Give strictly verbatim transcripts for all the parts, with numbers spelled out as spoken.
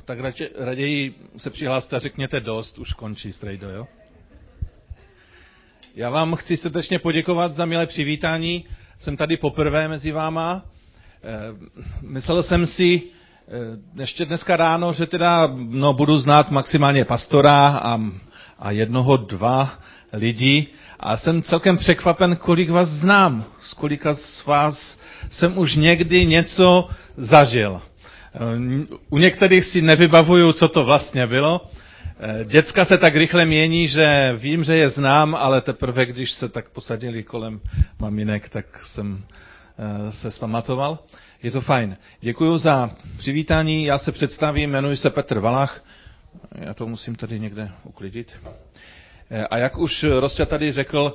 tak radši, raději se přihláste a řekněte dost, už končí strejdo, jo? Já vám chci srdečně poděkovat za milé přivítání. Jsem tady poprvé mezi váma. Myslel jsem si ještě dneska ráno, že teda no, budu znát maximálně pastora a, a jednoho, dva lidi. A jsem celkem překvapen, kolik vás znám. Z kolika z vás jsem už někdy něco zažil. U některých si nevybavuju, co to vlastně bylo. Děcka se tak rychle mění, že vím, že je znám, ale teprve, když se tak posadili kolem maminek, tak jsem se zpamatoval. Je to fajn. Děkuji za přivítání. Já se představím, jmenuji se Petr Valach. Já to musím tady někde uklidit. A jak už Rostě tady řekl,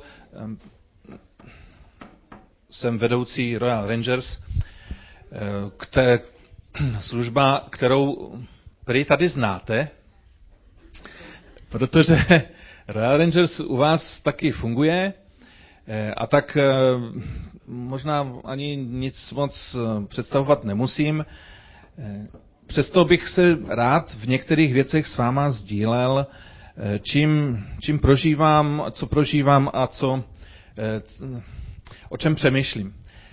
jsem vedoucí Royal Rangers, které služba, kterou prý tady znáte, protože Royal Rangers u vás taky funguje a tak možná ani nic moc představovat nemusím. Přesto bych se rád v některých věcech s váma sdílel, čím, čím prožívám, co prožívám a co, o čem přemýšlím.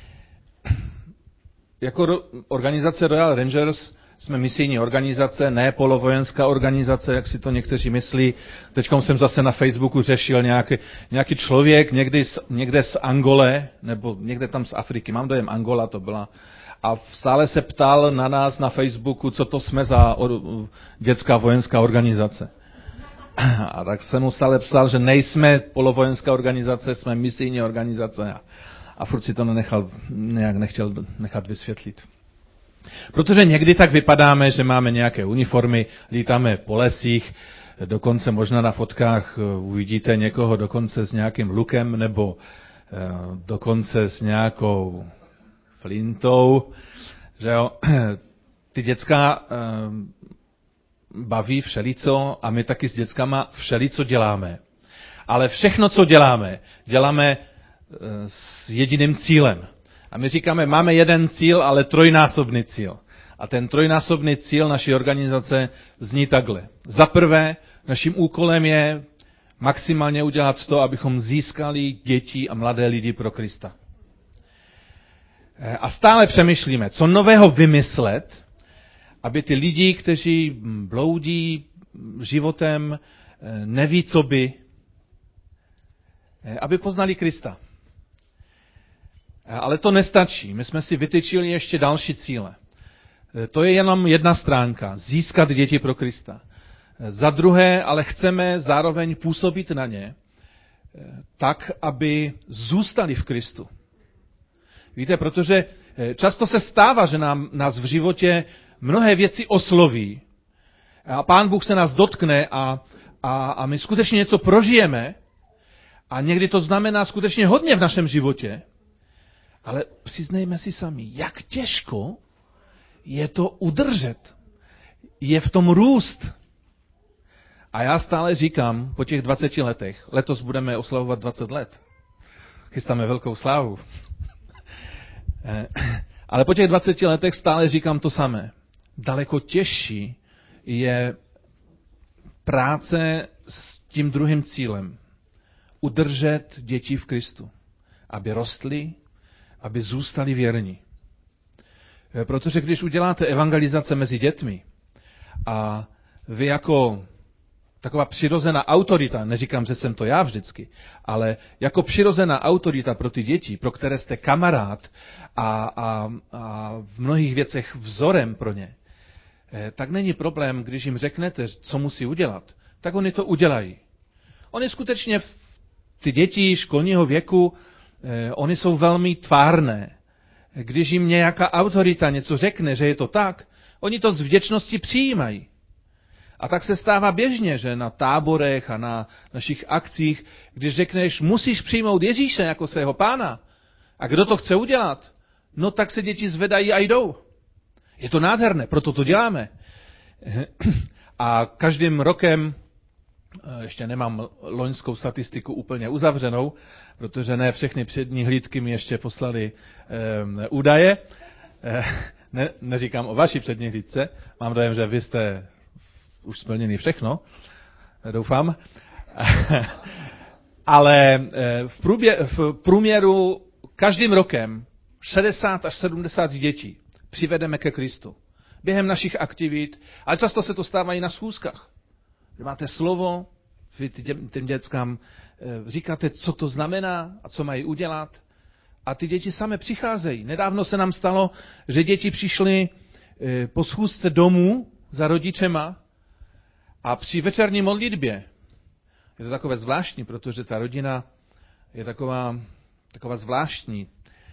Jako organizace Royal Rangers jsme misijní organizace, ne polovojenská organizace, jak si to někteří myslí. Teďkom jsem zase na Facebooku řešil nějaký, nějaký člověk, někdy z, někde z Angole, nebo někde tam z Afriky, mám dojem Angola to byla, a stále se ptal na nás na Facebooku, co to jsme za or, dětská vojenská organizace. A tak jsem mu stále psal, že nejsme polovojenská organizace, jsme misijní organizace. A, a furt si to nenechal, nějak nechtěl nechat vysvětlit. Protože někdy tak vypadáme, že máme nějaké uniformy, lítáme po lesích, dokonce možná na fotkách uvidíte někoho dokonce s nějakým lukem nebo dokonce s nějakou flintou, že jo. Ty děcka baví všelico a my taky s dětskama všelico děláme. Ale všechno, co děláme, děláme s jediným cílem. A my říkáme, máme jeden cíl, ale trojnásobný cíl. A ten trojnásobný cíl naší organizace zní takhle. Za prvé, naším úkolem je maximálně udělat to, abychom získali děti a mladé lidi pro Krista. A stále přemýšlíme, co nového vymyslet, aby ty lidi, kteří bloudí životem, neví, co by, aby poznali Krista. Ale to nestačí. My jsme si vytyčili ještě další cíle. To je jenom jedna stránka. Získat děti pro Krista. Za druhé, ale chceme zároveň působit na ně tak, aby zůstali v Kristu. Víte, protože často se stává, že nám, nás v životě mnohé věci osloví. A Pán Bůh se nás dotkne a, a, a my skutečně něco prožijeme. A někdy to znamená skutečně hodně v našem životě. Ale přiznejme si sami, jak těžko je to udržet. Je v tom růst. A já stále říkám, po těch dvaceti letech, letos budeme oslavovat dvacet let. Chystáme velkou slávu. Ale po těch dvaceti letech stále říkám to samé. Daleko těžší je práce s tím druhým cílem. Udržet děti v Kristu. Aby rostly, aby zůstali věrní. Protože když uděláte evangelizace mezi dětmi a vy jako taková přirozená autorita, neříkám, že jsem to já vždycky, ale jako přirozená autorita pro ty děti, pro které jste kamarád a, a, a v mnohých věcech vzorem pro ně, tak není problém, když jim řeknete, co musí udělat, tak oni to udělají. Oni skutečně, ty děti školního věku, oni jsou velmi tvárné. Když jim nějaká autorita něco řekne, že je to tak, oni to z vděčnosti přijímají. A tak se stává běžně, že na táborech a na našich akcích, když řekneš, musíš přijmout Ježíše jako svého pána, a kdo to chce udělat, no tak se děti zvedají a jdou. Je to nádherné, proto to děláme. A každým rokem, ještě nemám loňskou statistiku úplně uzavřenou, protože ne všechny přední hlídky mi ještě poslali e, údaje. E, ne, neříkám o vaší přední hlídce, mám dojem, že vy jste už splněný všechno, doufám. Ale v, průbě, v průměru každým rokem šedesát až sedmdesát dětí přivedeme ke Kristu. Během našich aktivit, ale často se to stává i na schůzkách. Že máte slovo, vy těm dětskám říkáte, co to znamená a co mají udělat. A ty děti same přicházejí. Nedávno se nám stalo, že děti přišly po schůzce domů za rodičema a při večerní modlitbě, je to takové zvláštní, protože ta rodina je taková, taková zvláštní.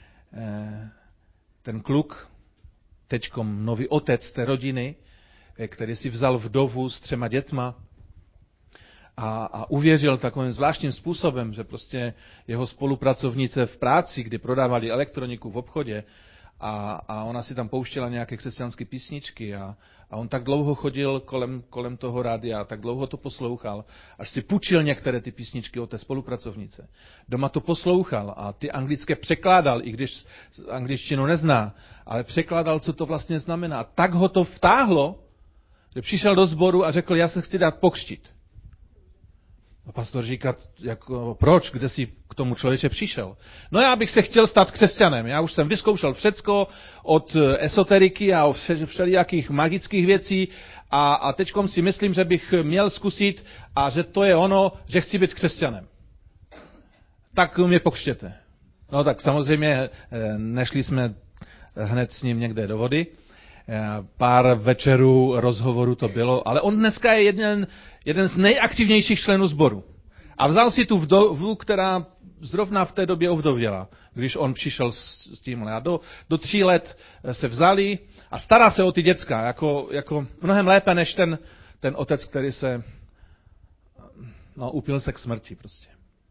Ten kluk, teďkom nový otec té rodiny, který si vzal vdovu s třema dětma a, a uvěřil takovým zvláštním způsobem, že prostě jeho spolupracovnice v práci, kdy prodávali elektroniku v obchodě, a, a ona si tam pouštěla nějaké křesťanské písničky a, a on tak dlouho chodil kolem, kolem toho rádia, tak dlouho to poslouchal, až si půjčil některé ty písničky od té spolupracovnice. Doma to poslouchal a ty anglické překládal, i když angličtinu nezná, ale překládal, co to vlastně znamená. Tak ho to vtáhlo, že přišel do sboru a řekl, já se chci dát pokřtít. A pastor říká, jako, proč, kde jsi k tomu člověče přišel? No já bych se chtěl stát křesťanem. Já už jsem vyzkoušel všecko od esoteriky a od všelijakých magických věcí a, a teďkom si myslím, že bych měl zkusit a že to je ono, že chci být křesťanem. Tak mě pokřtěte. No tak samozřejmě nešli jsme hned s ním někde do vody. Pár večerů rozhovoru to bylo, ale on dneska je jeden, jeden z nejaktivnějších členů sboru. A vzal si tu vdovu, která zrovna v té době ovdověla, když on přišel s, s tím. A do, do tří let se vzali a stará se o ty děcka, jako, jako mnohem lépe než ten, ten otec, který se no, upil se k smrti prostě.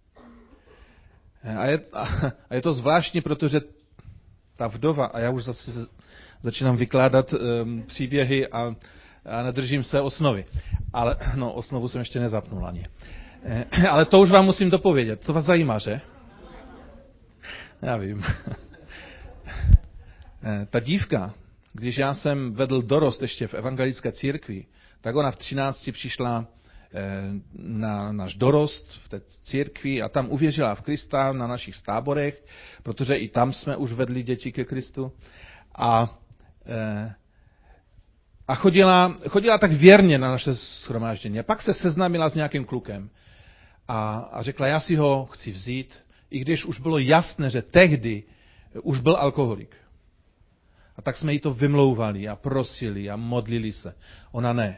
A je, a je to zvláštní, protože ta vdova, a já už zase začínám vykládat um, příběhy a, a nedržím se osnovy. Ale, no, osnovu jsem ještě nezapnul ani. E, ale to už vám musím dopovědět. To vás zajímá, že? Já vím. E, ta dívka, když já jsem vedl dorost ještě v evangelické církvi, tak ona v třinácti přišla e, na náš dorost v té církvi a tam uvěřila v Krista na našich táborech, protože i tam jsme už vedli děti ke Kristu. A A chodila, chodila tak věrně na naše shromáždění. A pak se seznámila s nějakým klukem. A, a řekla, já si ho chci vzít, i když už bylo jasné, že tehdy už byl alkoholik. A tak jsme jí to vymlouvali a prosili a modlili se. Ona ne.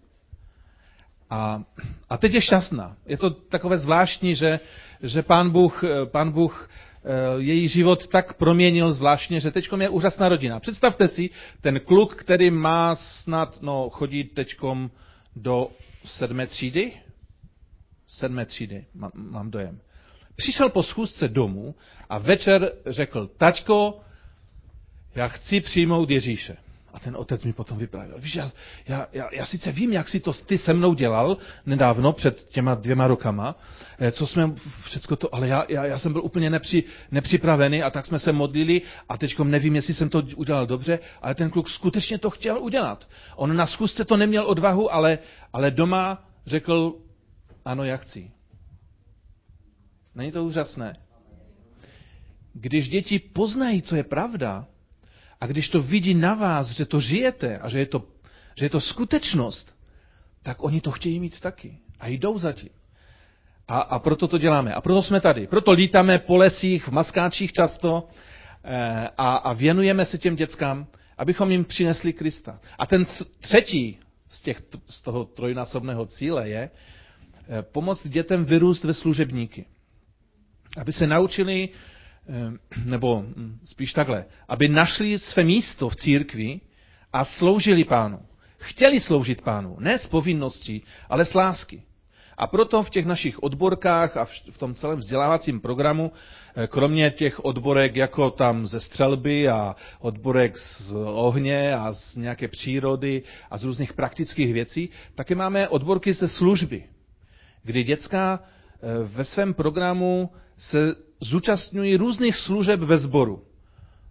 A, a teď je šťastná. Je to takové zvláštní, že, že pán Bůh, pán Bůh její život tak proměnil zvláštně, že teďkom je úžasná rodina. Představte si, ten kluk, který má snad, no, chodí teďkom do sedmé třídy, sedmé třídy, mám, mám dojem. Přišel po schůzce domů a večer řekl, taťko, já chci přijmout Ježíše. A ten otec mi potom vyprávěl. Víš, já, já, já, já sice vím, jak si to ty se mnou dělal nedávno, před těma dvěma rokama, co jsme všecko to, ale já, já, já jsem byl úplně nepři, nepřipravený a tak jsme se modlili a teďkom nevím, jestli jsem to udělal dobře, ale ten kluk skutečně to chtěl udělat. On na schůzce to neměl odvahu, ale, ale doma řekl, ano, já chci. Není to úžasné? Když děti poznají, co je pravda, a když to vidí na vás, že to žijete a že je to, že je to skutečnost, tak oni to chtějí mít taky. A jdou za tím. A, a proto to děláme. A proto jsme tady. Proto lítáme po lesích, v maskáčích často eh, a, a věnujeme se těm dětskám, abychom jim přinesli Krista. A ten třetí z, těch, z toho trojnásobného cíle je eh, pomoct dětem vyrůst ve služebníky. Aby se naučili nebo spíš takhle, aby našli své místo v církvi a sloužili Pánu. Chtěli sloužit Pánu, ne z povinností, ale z lásky. A proto v těch našich odborkách a v tom celém vzdělávacím programu, kromě těch odborek jako tam ze střelby a odborek z ohně a z nějaké přírody a z různých praktických věcí, také máme odborky ze služby, kdy děcka ve svém programu se zúčastňují různých služeb ve sboru.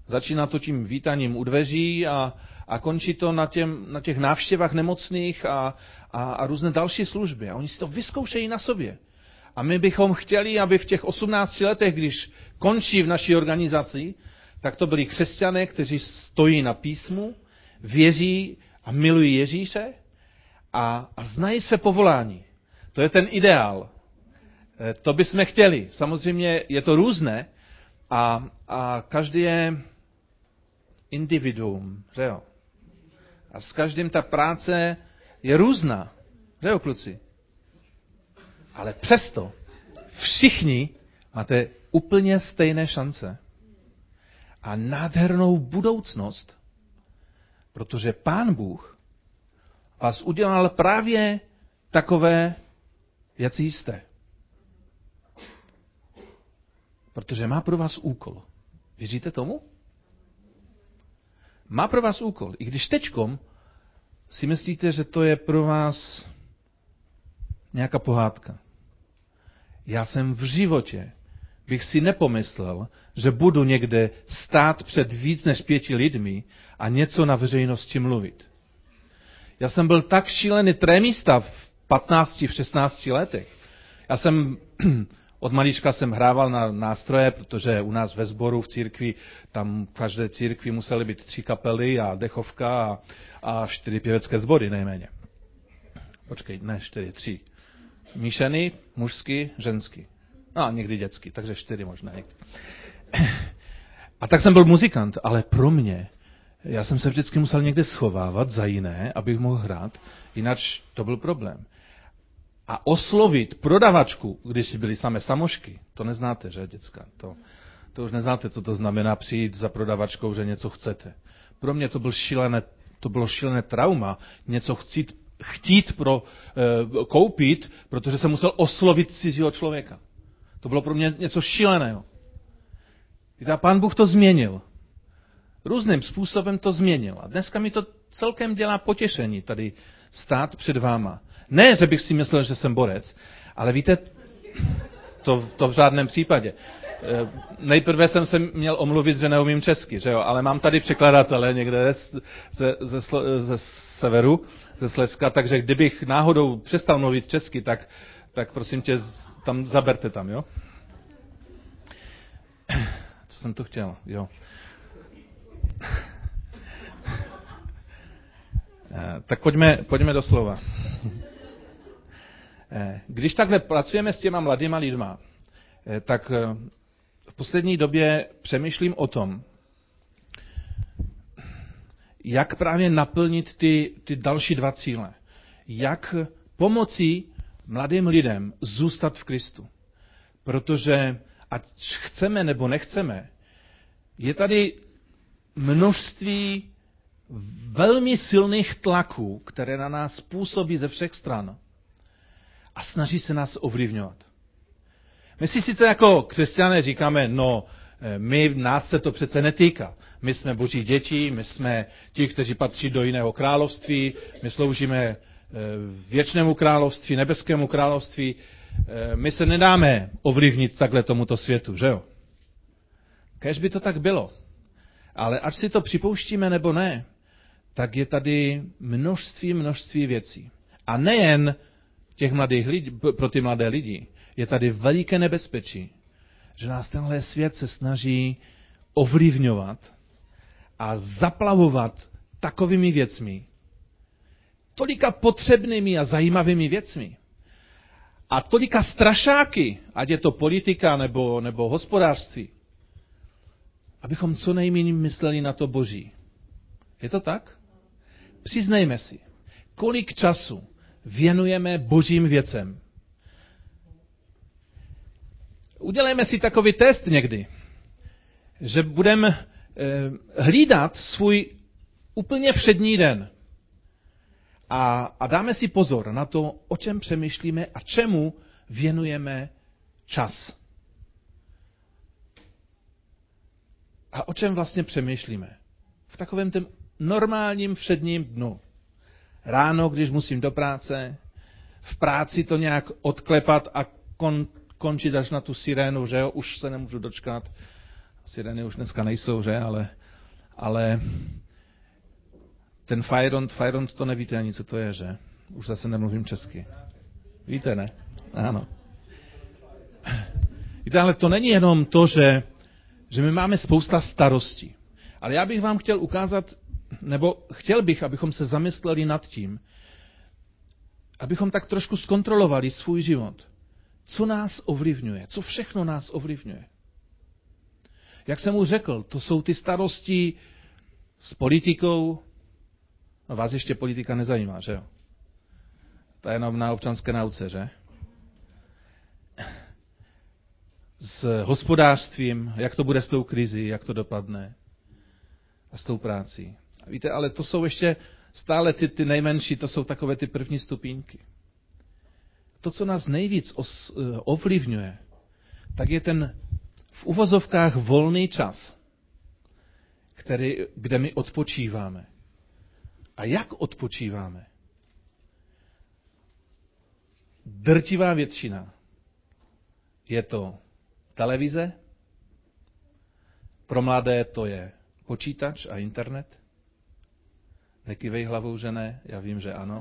Začíná to tím vítaním u dveří a, a končí to na, těm, na těch návštěvách nemocných a, a, a různé další služby. A oni si to vyzkoušejí na sobě. A my bychom chtěli, aby v těch osmnácti letech, když končí v naší organizaci, tak to byli křesťané, kteří stojí na písmu, věří a milují Ježíše a, a znají své povolání. To je ten ideál. To bychom chtěli. Samozřejmě je to různé a, a každý je individuum, že jo? A s každým ta práce je různá, že jo, kluci? Ale přesto všichni máte úplně stejné šance a nádhernou budoucnost, protože Pán Bůh vás udělal právě takové, jací jste. Protože má pro vás úkol. Věříte tomu? Má pro vás úkol. I když teďkom si myslíte, že to je pro vás nějaká pohádka. Já jsem v životě bych si nepomyslel, že budu někde stát před víc než pěti lidmi a něco na veřejnosti mluvit. Já jsem byl tak šílený trémista v patnácti, v šestnácti letech. Já jsem od malička jsem hrával na nástroje, protože u nás ve sboru v církvi, tam v každé církvi musely být tři kapely a dechovka a, a čtyři pěvecké sbory nejméně. Počkej, ne, čtyři, tři. Míšený, mužský, ženský. No a někdy dětský, takže čtyři možná někdy. A tak jsem byl muzikant, ale pro mě, já jsem se vždycky musel někde schovávat za jiné, abych mohl hrát, jinak to byl problém. A oslovit prodavačku, když byly samé samošky, to neznáte, že, děcka? To, to už neznáte, co to znamená přijít za prodavačkou, že něco chcete. Pro mě to, byl šílené, to bylo šílené trauma, něco chtít, chtít pro, e, koupit, protože jsem musel oslovit cizího člověka. To bylo pro mě něco šíleného. A Pán Bůh to změnil. Různým způsobem to změnil. A dneska mi to celkem dělá potěšení tady stát před váma. Ne, že bych si myslel, že jsem borec, ale víte, to, to v žádném případě. Nejprve jsem se měl omluvit, že neumím česky, že jo? Ale mám tady překladatele někde ze, ze, ze, ze severu, ze Slezska, takže kdybych náhodou přestal mluvit česky, tak, tak prosím tě, tam zaberte tam, jo? Co jsem to chtěl, jo? Tak pojďme, pojďme do slova. Když takhle pracujeme s těma mladýma lidma, tak v poslední době přemýšlím o tom, jak právě naplnit ty, ty další dva cíle. Jak pomoci mladým lidem zůstat v Kristu. Protože ať chceme nebo nechceme, je tady množství velmi silných tlaků, které na nás působí ze všech stran a snaží se nás ovlivňovat. My si sice jako křesťané říkáme, no, my, nás se to přece netýká. My jsme boží děti, my jsme ti, kteří patří do jiného království, my sloužíme věčnému království, nebeskému království. My se nedáme ovlivnit takhle tomuto světu, že jo? Kéž by to tak bylo. Ale ať si to připouštíme nebo ne, tak je tady množství, množství věcí. A nejen těch mladých lidí, pro ty mladé lidi, je tady veliké nebezpečí, že nás tenhle svět se snaží ovlivňovat a zaplavovat takovými věcmi, tolika potřebnými a zajímavými věcmi a tolika strašáky, ať je to politika nebo, nebo hospodářství, abychom co nejméně mysleli na to Boží. Je to tak? Přiznejme si, kolik času věnujeme božím věcem. Udělejme si takový test někdy, že budeme eh, hlídat svůj úplně všední den a, a dáme si pozor na to, o čem přemýšlíme a čemu věnujeme čas. A o čem vlastně přemýšlíme? V takovém tom normálním všedním dnu. Ráno, když musím do práce, v práci to nějak odklepat a kon, končit až na tu sirénu, že jo, už se nemůžu dočkat. Sireny už dneska nejsou, že? Ale, ale ten Fajront, Fajront to nevíte ani, co to je, že? Už zase nemluvím česky. Víte, ne? Ano. Víte, ale to není jenom to, že, že my máme spousta starostí. Ale já bych vám chtěl ukázat, nebo chtěl bych, abychom se zamysleli nad tím, abychom tak trošku zkontrolovali svůj život. Co nás ovlivňuje? Co všechno nás ovlivňuje? Jak jsem už řekl, to jsou ty starosti s politikou. No vás ještě politika nezajímá, že jo? To je jenom na občanské nauce, že? S hospodářstvím, jak to bude s tou krizi, jak to dopadne. A s tou prácí. A víte, ale to jsou ještě stále ty, ty nejmenší, to jsou takové ty první stupínky. To, co nás nejvíc os, ovlivňuje, tak je ten v uvozovkách volný čas, který, kde my odpočíváme. A jak odpočíváme? Drtivá většina je to televize, pro mladé to je počítač a internet. Nekývej hlavou, že ne, já vím, že ano.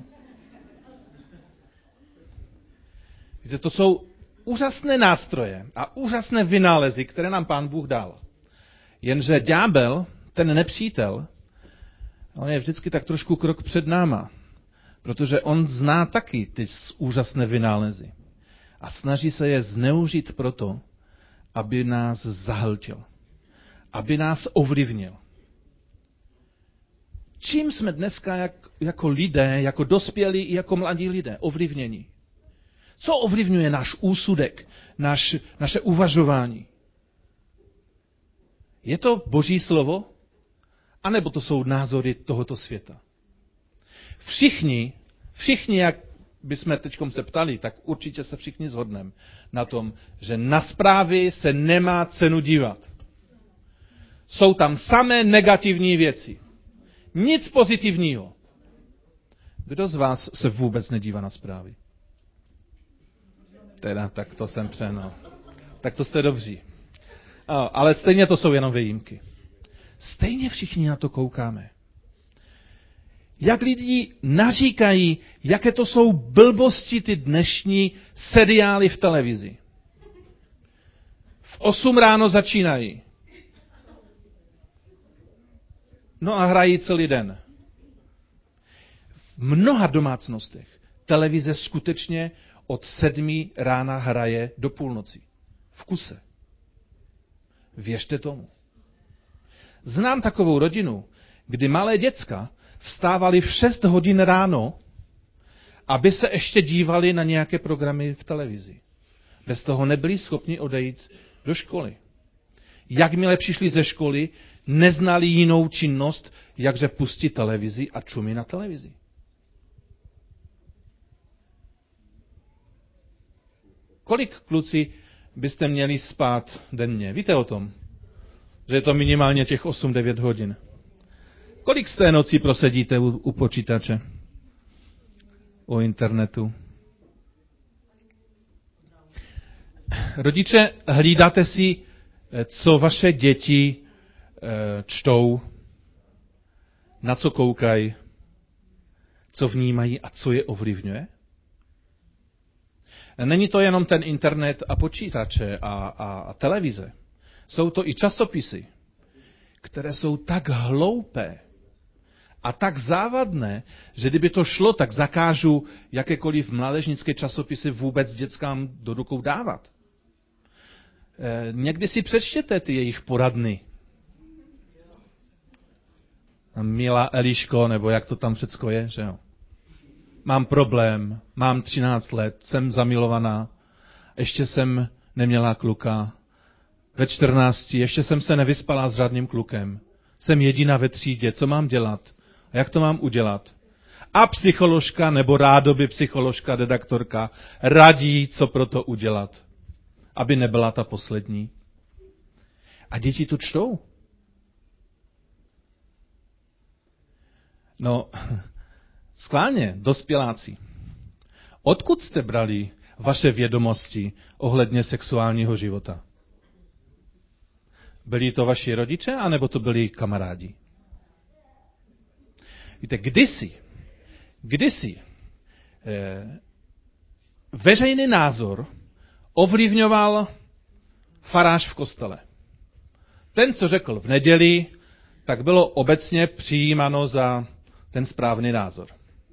Víte, to jsou úžasné nástroje a úžasné vynálezy, které nám Pán Bůh dal. Jenže ďábel, ten nepřítel, on je vždycky tak trošku krok před náma, protože on zná taky ty úžasné vynálezy a snaží se je zneužít proto, aby nás zahltil, aby nás ovlivnil. Čím jsme dneska jak, jako lidé, jako dospělí i jako mladí lidé ovlivněni? Co ovlivňuje náš úsudek, naš, naše uvažování? Je to Boží slovo? A nebo to jsou názory tohoto světa? Všichni, všichni, jak bychom teďkom se ptali, tak určitě se všichni shodneme na tom, že na zprávy se nemá cenu dívat. Jsou tam samé negativní věci. Nic pozitivního. Kdo z vás se vůbec nedívá na zprávy? Teda, tak to jsem přenal. Tak to jste dobří. Ale stejně to jsou jenom výjimky. Stejně všichni na to koukáme. Jak lidi naříkají, jaké to jsou blbosti ty dnešní seriály v televizi. V osm ráno začínají. No a hrají celý den. V mnoha domácnostech televize skutečně od sedmi rána hraje do půlnoci. V kuse. Věřte tomu. Znám takovou rodinu, kdy malé děcka vstávali v šest hodin ráno, aby se ještě dívali na nějaké programy v televizi. Bez toho nebyli schopni odejít do školy. Jakmile přišli ze školy, neznali jinou činnost, jakže pustit televizi a čumí na televizi. Kolik, kluci, byste měli spát denně? Víte o tom? Že je to minimálně těch osm devět hodin. Kolik z té noci prosedíte u, u počítače? O internetu? Rodiče, hlídáte si, co vaše děti čtou, na co koukají, co vnímají a co je ovlivňuje? Není to jenom ten internet a počítače a, a, a televize. Jsou to i časopisy, které jsou tak hloupé a tak závadné, že kdyby to šlo, tak zakážu jakékoliv mládežnické časopisy vůbec dětskám do rukou dávat. E, někdy si přečtěte ty jejich poradny. Milá Eliško, nebo jak to tam všecko je, že jo. Mám problém, mám třináct let, jsem zamilovaná, ještě jsem neměla kluka, ve čtrnácti, ještě jsem se nevyspala s žádným klukem, jsem jediná ve třídě, co mám dělat a jak to mám udělat. A psycholožka nebo rádoby psycholožka, redaktorka radí, co pro to udělat, aby nebyla ta poslední. A děti to čtou. No, schválně, dospěláci. Odkud jste brali vaše vědomosti ohledně sexuálního života? Byli to vaši rodiče, anebo to byli kamarádi? Víte, kdysi, kdysi eh, veřejný názor ovlivňoval farář v kostele. Ten, co řekl v neděli, tak bylo obecně přijímáno za ten správný názor.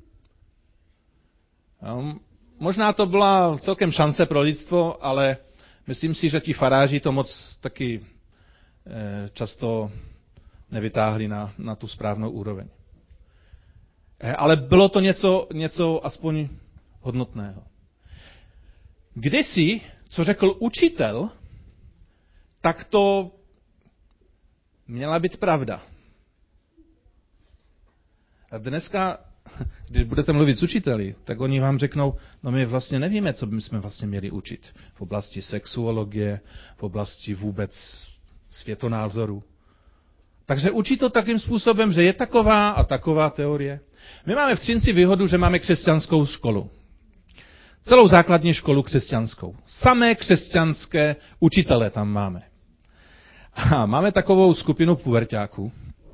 Možná to byla celkem šance pro lidstvo, ale myslím si, že ti faráři to moc taky často nevytáhli na, na tu správnou úroveň. Ale bylo to něco, něco aspoň hodnotného. Kdysi, co řekl učitel, tak to měla být pravda. A dneska, když budete mluvit s učiteli, tak oni vám řeknou, no my vlastně nevíme, co bychom vlastně měli učit v oblasti sexuologie, v oblasti vůbec světonázoru. Takže učí to takým způsobem, že je taková a taková teorie. My máme v Třinci výhodu, že máme křesťanskou školu. Celou základní školu křesťanskou. Samé křesťanské učitele tam máme. A máme takovou skupinu puberťáků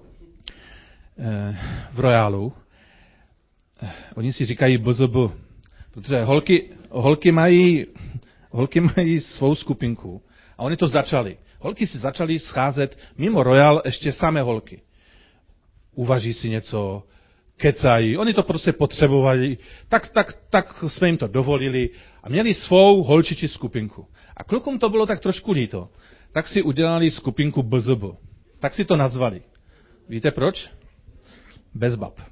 v Royalu. Oni si říkají B Z B, protože holky, holky, mají, holky mají svou skupinku. A oni to začali. Holky si začaly scházet mimo Royal ještě samé holky. Uvaží si něco, kecají, oni to prostě potřebovali, tak, tak, tak jsme jim to dovolili a měli svou holčiči skupinku. A klukům to bylo tak trošku líto. Tak si udělali skupinku B Z B. Tak si to nazvali. Víte proč? Bez bab.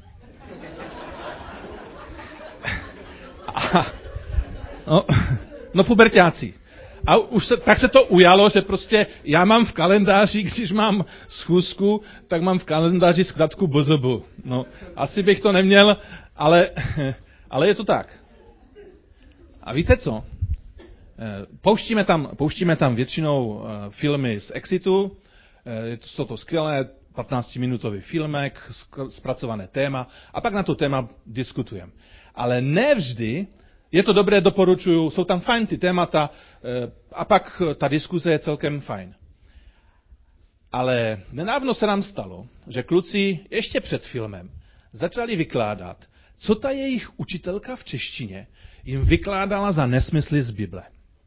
A, no, no puberťáci. A už se, tak se to ujalo, že prostě já mám v kalendáři, když mám schůzku, tak mám v kalendáři zkratku B Z B. No, asi bych to neměl, ale, ale je to tak. A víte co? Pouštíme tam, pouštíme tam většinou filmy z Exitu, jsou to skvělé patnáctiminutový filmek, zpracované téma, a pak na to téma diskutujeme. Ale ne vždy je to dobré, doporučuju, jsou tam fajn ty témata a pak ta diskuze je celkem fajn. Ale nedávno se nám stalo, že kluci ještě před filmem začali vykládat, co ta jejich učitelka v češtině jim vykládala za nesmysly z Bible.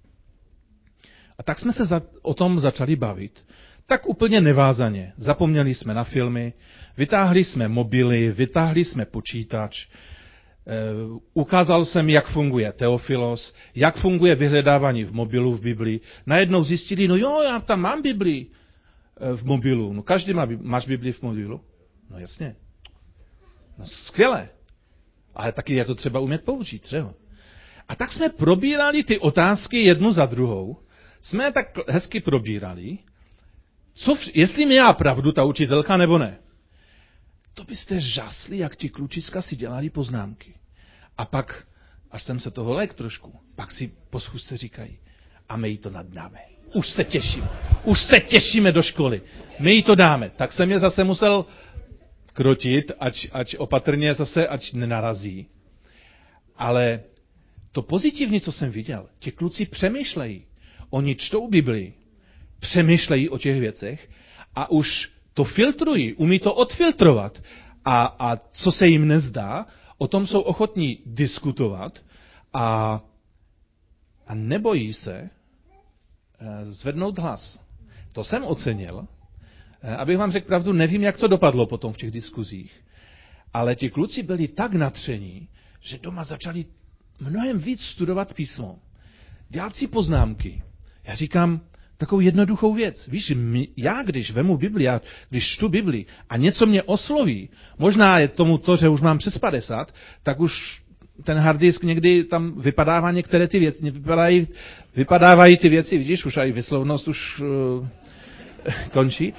A tak jsme se za, o tom začali bavit. Tak úplně nevázaně. Zapomněli jsme na filmy, vytáhli jsme mobily, vytáhli jsme počítač, Uh, ukázal jsem, jak funguje Teofilos, jak funguje vyhledávání v mobilu v Biblii. Najednou zjistili, no jo, já tam mám Biblii uh, v mobilu. No každý má, máš Biblii v mobilu? No jasně. No skvěle. Ale taky je to třeba umět použít, třeba. A tak jsme probírali ty otázky jednu za druhou. Jsme tak hezky probírali, co, jestli měla pravdu ta učitelka nebo ne. To byste žasli, jak ti klučiska si dělali poznámky. A pak, až jsem se toho lek trošku, pak si po schůzce říkají, a my jí to naddáme. Už se těšíme. Už se těšíme do školy. My jí to dáme. Tak jsem je zase musel krotit, ať, ať opatrně zase, ať nenarazí. Ale to pozitivní, co jsem viděl, ti kluci přemýšlejí. Oni čtou Biblii, přemýšlejí o těch věcech a už to filtrují, umí to odfiltrovat. A, a co se jim nezdá, o tom jsou ochotní diskutovat a, a nebojí se e, zvednout hlas. To jsem ocenil. E, abych vám řekl pravdu, nevím, jak to dopadlo potom v těch diskuzích. Ale ti kluci byli tak nadšení, že doma začali mnohem víc studovat písmo. Dělat si poznámky. Já říkám, takovou jednoduchou věc. Víš, my, já když vemu Bibli, já když čtu Bibli a něco mě osloví, možná je tomu to, že už mám přes padesát, tak už ten hard disk někdy tam vypadává některé ty věci, vypadávají, vypadávají ty věci, vidíš, už i vyslovnost už uh, končí.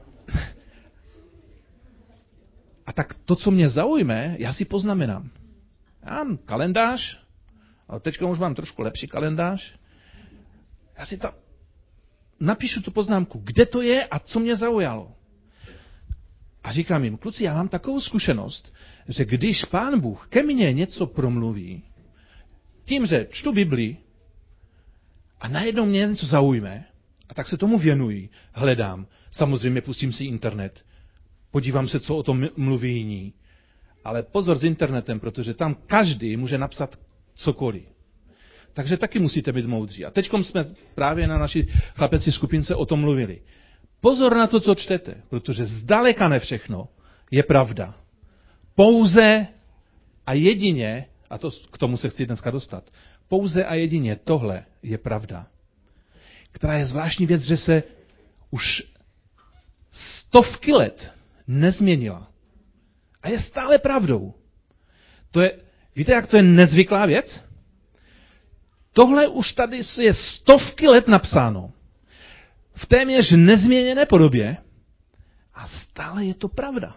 A tak to, co mě zaujme, já si poznamenám. Já mám kalendář, ale teď už mám trošku lepší kalendář, já si tam napíšu tu poznámku, kde to je a co mě zaujalo. A říkám jim, kluci, já mám takovou zkušenost, že když Pán Bůh ke mně něco promluví, tím, že čtu Biblii a najednou mě něco zaujme A tak se tomu věnuji, hledám. Samozřejmě pustím si internet, podívám se, co o tom mluví jiní. Ale pozor s internetem, protože tam každý může napsat cokoliv. Takže taky musíte být moudří. A teď jsme právě na naší chlapeci skupince o tom mluvili. Pozor na to, co čtete, protože zdaleka ne všechno je pravda. Pouze a jedině, a to k tomu se chci dneska dostat, pouze a jedině tohle je pravda. Která je zvláštní věc, že se už stovky let nezměnila. A je stále pravdou. To je, víte, jak to je nezvyklá věc? Tohle už tady je stovky let napsáno. V téměř nezměněné podobě. A stále je to pravda.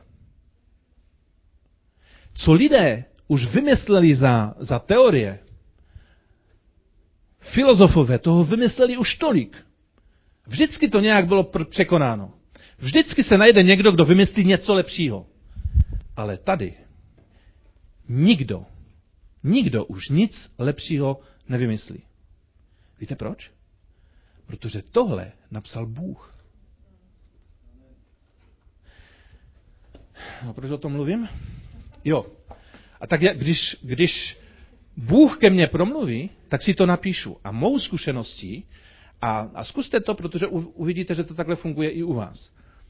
Co lidé už vymysleli za, za teorie, filozofové toho vymysleli už tolik. Vždycky to nějak bylo překonáno. Vždycky se najde někdo, kdo vymyslí něco lepšího. Ale tady nikdo, nikdo už nic lepšího nevymyslí. Víte proč? Protože tohle napsal Bůh. A proč o tom mluvím? Jo. A tak jak, když, když Bůh ke mně promluví, tak si to napíšu. A mou zkušeností, a, a zkuste to, protože uvidíte, že to takhle funguje i u vás.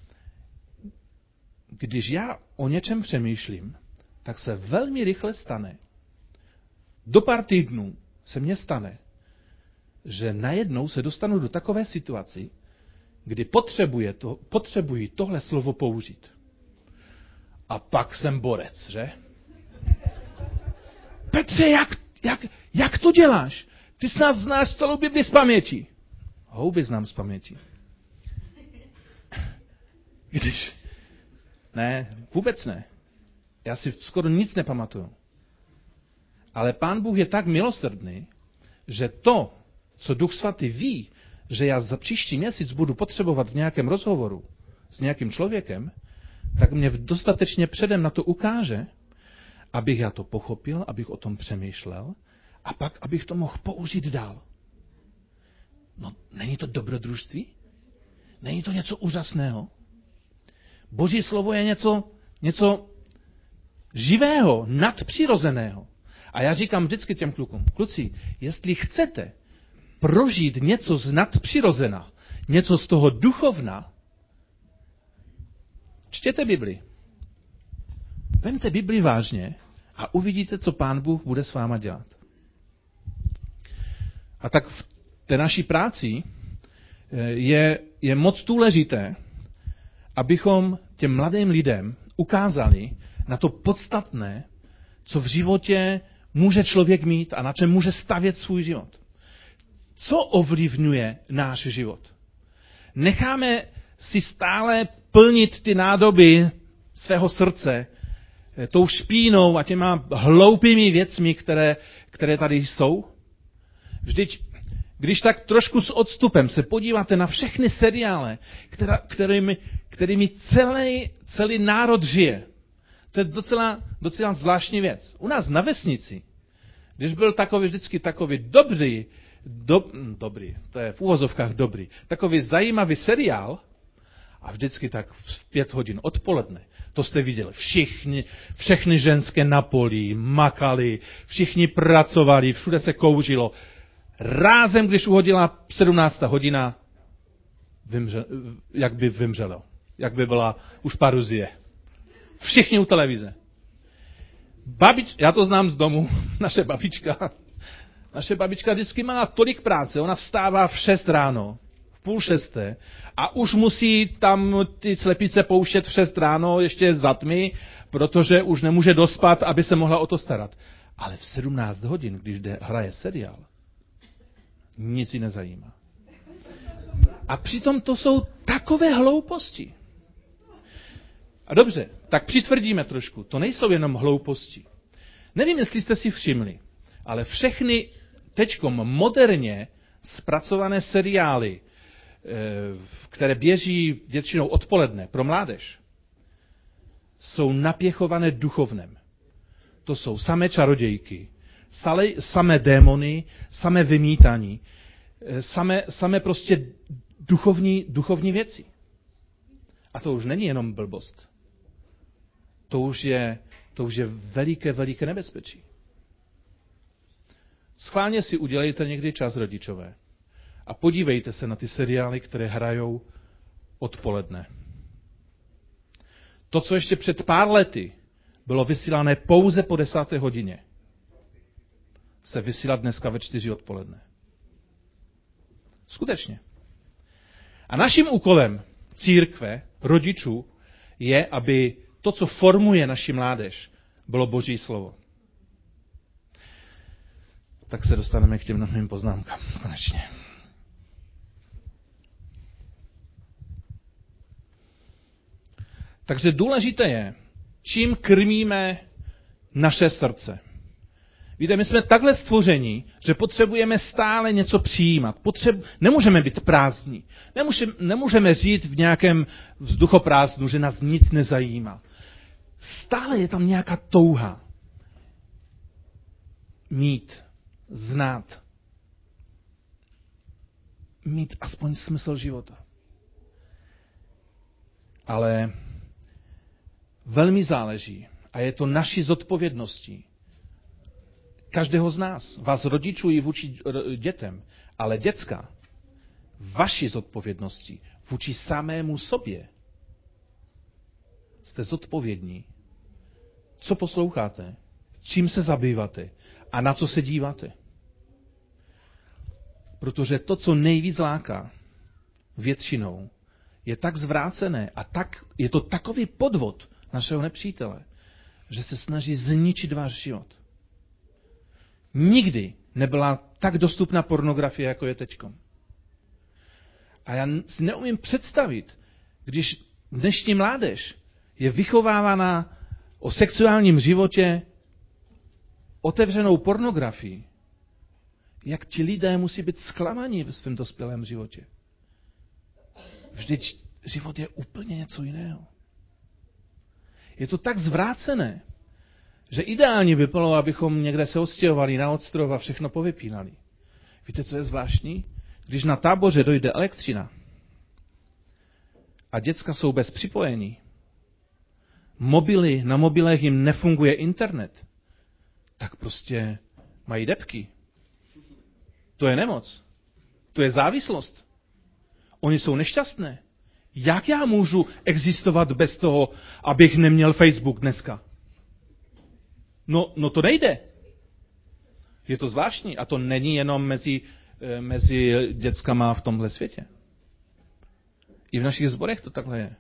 Když já o něčem přemýšlím, tak se velmi rychle stane. Do pár týdnů se mně stane, že najednou se dostanu do takové situaci, kdy potřebuje to, potřebuji tohle slovo použít. A pak jsem borec, že? Petře, jak, jak, jak to děláš? Ty snad znáš celou Bibli z paměti. Houby znám z paměti. Když... Ne, vůbec ne. Já si skoro nic nepamatuju. Ale Pán Bůh je tak milosrdný, že to, co Duch Svatý ví, že já za příští měsíc budu potřebovat v nějakém rozhovoru s nějakým člověkem, tak mě dostatečně předem na to ukáže, abych já to pochopil, abych o tom přemýšlel a pak, abych to mohl použít dál. No, není to dobrodružství? Není to něco úžasného? Boží slovo je něco, něco živého, nadpřirozeného. A já říkám vždycky těm klukům, kluci, jestli chcete prožít něco z nadpřirozena, něco z toho duchovna, čtěte Bibli. Vemte Bibli vážně a uvidíte, co Pán Bůh bude s váma dělat. A tak v té naší práci je, je moc důležité, abychom těm mladým lidem ukázali na to podstatné, co v životě může člověk mít a na čem může stavět svůj život. Co ovlivňuje náš život? Necháme si stále plnit ty nádoby svého srdce tou špínou a těma hloupými věcmi, které, které tady jsou? Vždyť, když tak trošku s odstupem se podíváte na všechny seriály, která, kterými, kterými celý, celý národ žije, to je docela, docela zvláštní věc. U nás na vesnici, když byl takový vždycky takový dobrý, do, dobrý, to je v uvozovkách dobrý, takový zajímavý seriál, a vždycky tak v pět hodin odpoledne, to jste viděli, všichni, všechny ženské na poli, makali, všichni pracovali, všude se kouřilo. Rázem, když uhodila sedmnáctá hodina, vymře, jak by vymřelo, jak by byla už paruzie. Všichni u televize. Babič, já to znám z domu, naše babička. Naše babička vždycky má tolik práce, ona vstává v šest ráno, v půl šesté a už musí tam ty slepice pouštět v šest ráno ještě za tmy, protože už nemůže dospat, aby se mohla o to starat. Ale v sedmnáct hodin, když jde, hraje seriál, nic ji nezajímá. A přitom to jsou takové hlouposti. A dobře, tak přitvrdíme trošku. To nejsou jenom hlouposti. Nevím, jestli jste si všimli, ale všechny teďkom moderně zpracované seriály, které běží většinou odpoledne pro mládež, jsou napěchované duchovnem. To jsou samé čarodějky, samé démony, samé vymítání, samé, samé prostě duchovní, duchovní věci. A to už není jenom blbost. To už je, to už je veliké, veliké nebezpečí. Schválně si udělejte někdy čas, rodičové. A podívejte se na ty seriály, které hrajou odpoledne. To, co ještě před pár lety bylo vysílané pouze po desáté hodině, se vysílá dneska ve čtyři odpoledne. Skutečně. A naším úkolem církve, rodičů, je, aby to, co formuje naši mládež, bylo Boží slovo. Tak se dostaneme k těm novým poznámkám. Konečně. Takže důležité je, čím krmíme naše srdce. Víte, my jsme takhle stvoření, že potřebujeme stále něco přijímat. Potřeb... Nemůžeme být prázdní. Nemůžeme, nemůžeme žít v nějakém vzduchoprázdnu, že nás nic nezajímá. Stále je tam nějaká touha mít, znát, mít aspoň smysl života. Ale velmi záleží, a je to naší zodpovědností, každého z nás, vás rodičů i vůči dětem, ale děcka, vaší zodpovědností vůči samému sobě. Jste zodpovědní. Co posloucháte? Čím se zabýváte? A na co se díváte? Protože to, co nejvíc láká většinou, je tak zvrácené a tak, je to takový podvod našeho nepřítele, že se snaží zničit váš život. Nikdy nebyla tak dostupná pornografie, jako je teďkom. A já si neumím představit, když dnešní mládež je vychovávána o sexuálním životě otevřenou pornografií, jak ti lidé musí být zklamaní ve svém dospělém životě. Vždyť život je úplně něco jiného. Je to tak zvrácené, že ideálně by bylo, abychom někde se odstěhovali na ostrov a všechno povypínali. Víte, co je zvláštní? Když na táboře dojde elektřina a děcka jsou bez připojení, mobily, na mobilech jim nefunguje internet, tak prostě mají depky. To je nemoc. To je závislost. Oni jsou nešťastné. Jak já můžu existovat bez toho, abych neměl Facebook dneska? No, no to nejde. Je to zvláštní. A to není jenom mezi, mezi dětskama v tomhle světě. I v našich sborech to takhle je.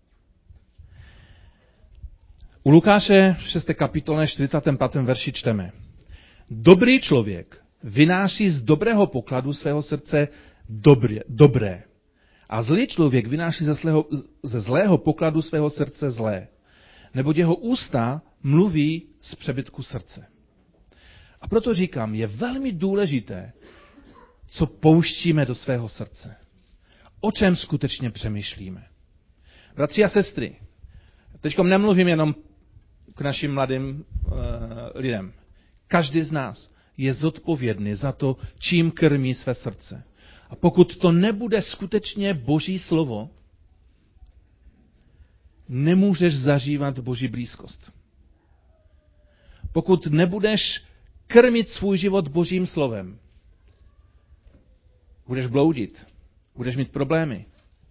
U Lukáše v šesté kapitole čtyřicátém pátém verši čteme. Dobrý člověk vynáší z dobrého pokladu svého srdce dobré, dobré. A zlý člověk vynáší ze zlého, ze zlého pokladu svého srdce zlé. Neboť jeho ústa mluví z přebytku srdce. A proto říkám, je velmi důležité, co pouštíme do svého srdce. O čem skutečně přemýšlíme. Bratři a sestry, teďkom nemluvím jenom k našim mladým uh, lidem. Každý z nás je zodpovědný za to, čím krmí své srdce. A pokud to nebude skutečně Boží slovo, nemůžeš zažívat Boží blízkost. Pokud nebudeš krmit svůj život Božím slovem, budeš bloudit, budeš mít problémy.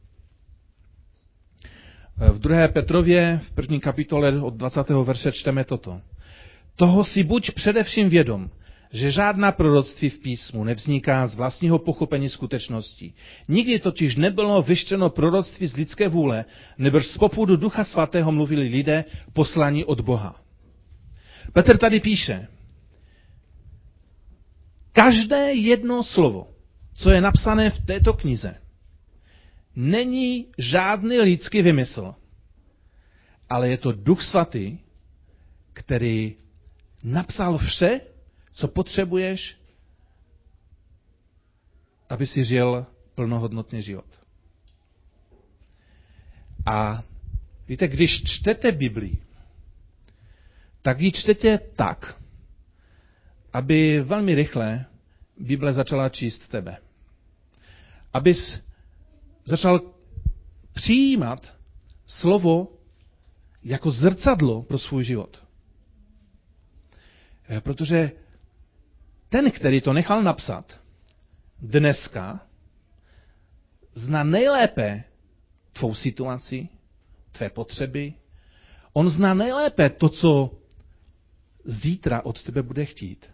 V druhé Petrově, v první kapitole od dvacátého verše čteme toto. Toho si buď především vědom, že žádná proroctví v písmu nevzniká z vlastního pochopení skutečností. Nikdy totiž nebylo vyštěno proroctví z lidské vůle, nebož z popudu Ducha Svatého mluvili lidé poslaní od Boha. Petr tady píše, každé jedno slovo, co je napsané v této knize, není žádný lidský vymysl, ale je to Duch Svatý, který napsal vše, co potřebuješ, aby si žil plnohodnotný život. A víte, když čtete Biblii, tak ji čtete tak, aby velmi rychle Bible začala číst tebe. Abys začal přijímat slovo jako zrcadlo pro svůj život. Protože ten, který to nechal napsat, dneska zná nejlépe tvou situaci, tvé potřeby. On zná nejlépe to, co zítra od tebe bude chtít.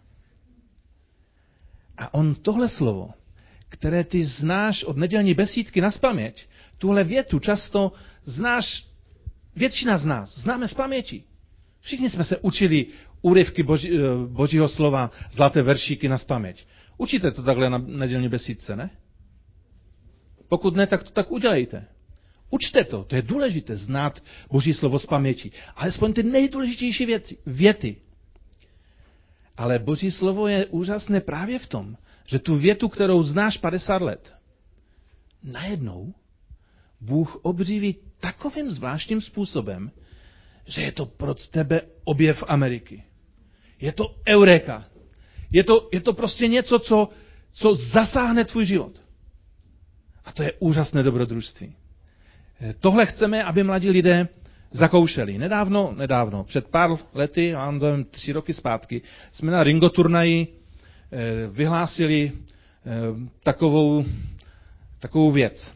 A on tohle slovo, které ty znáš od nedělní besídky nazpaměť, tuhle větu často znáš, většina z nás známe z paměti. Všichni jsme se učili úryvky boží, božího slova, zlaté veršíky nazpaměť. Učíte to takhle na nedělní besídce, ne? Pokud ne, tak to tak udělejte. Učte to, to je důležité, znát boží slovo z paměti. Alespoň ty nejdůležitější věci, věty. Ale boží slovo je úžasné právě v tom, že tu větu, kterou znáš padesát let, najednou Bůh obříví takovým zvláštním způsobem, že je to pro tebe objev Ameriky. Je to eureka. Je to, je to prostě něco, co, co zasáhne tvůj život. A to je úžasné dobrodružství. Tohle chceme, aby mladí lidé zakoušeli. Nedávno, nedávno, před pár lety, mám dojem tři roky zpátky, jsme na Ringo turnaji vyhlásili takovou, takovou věc.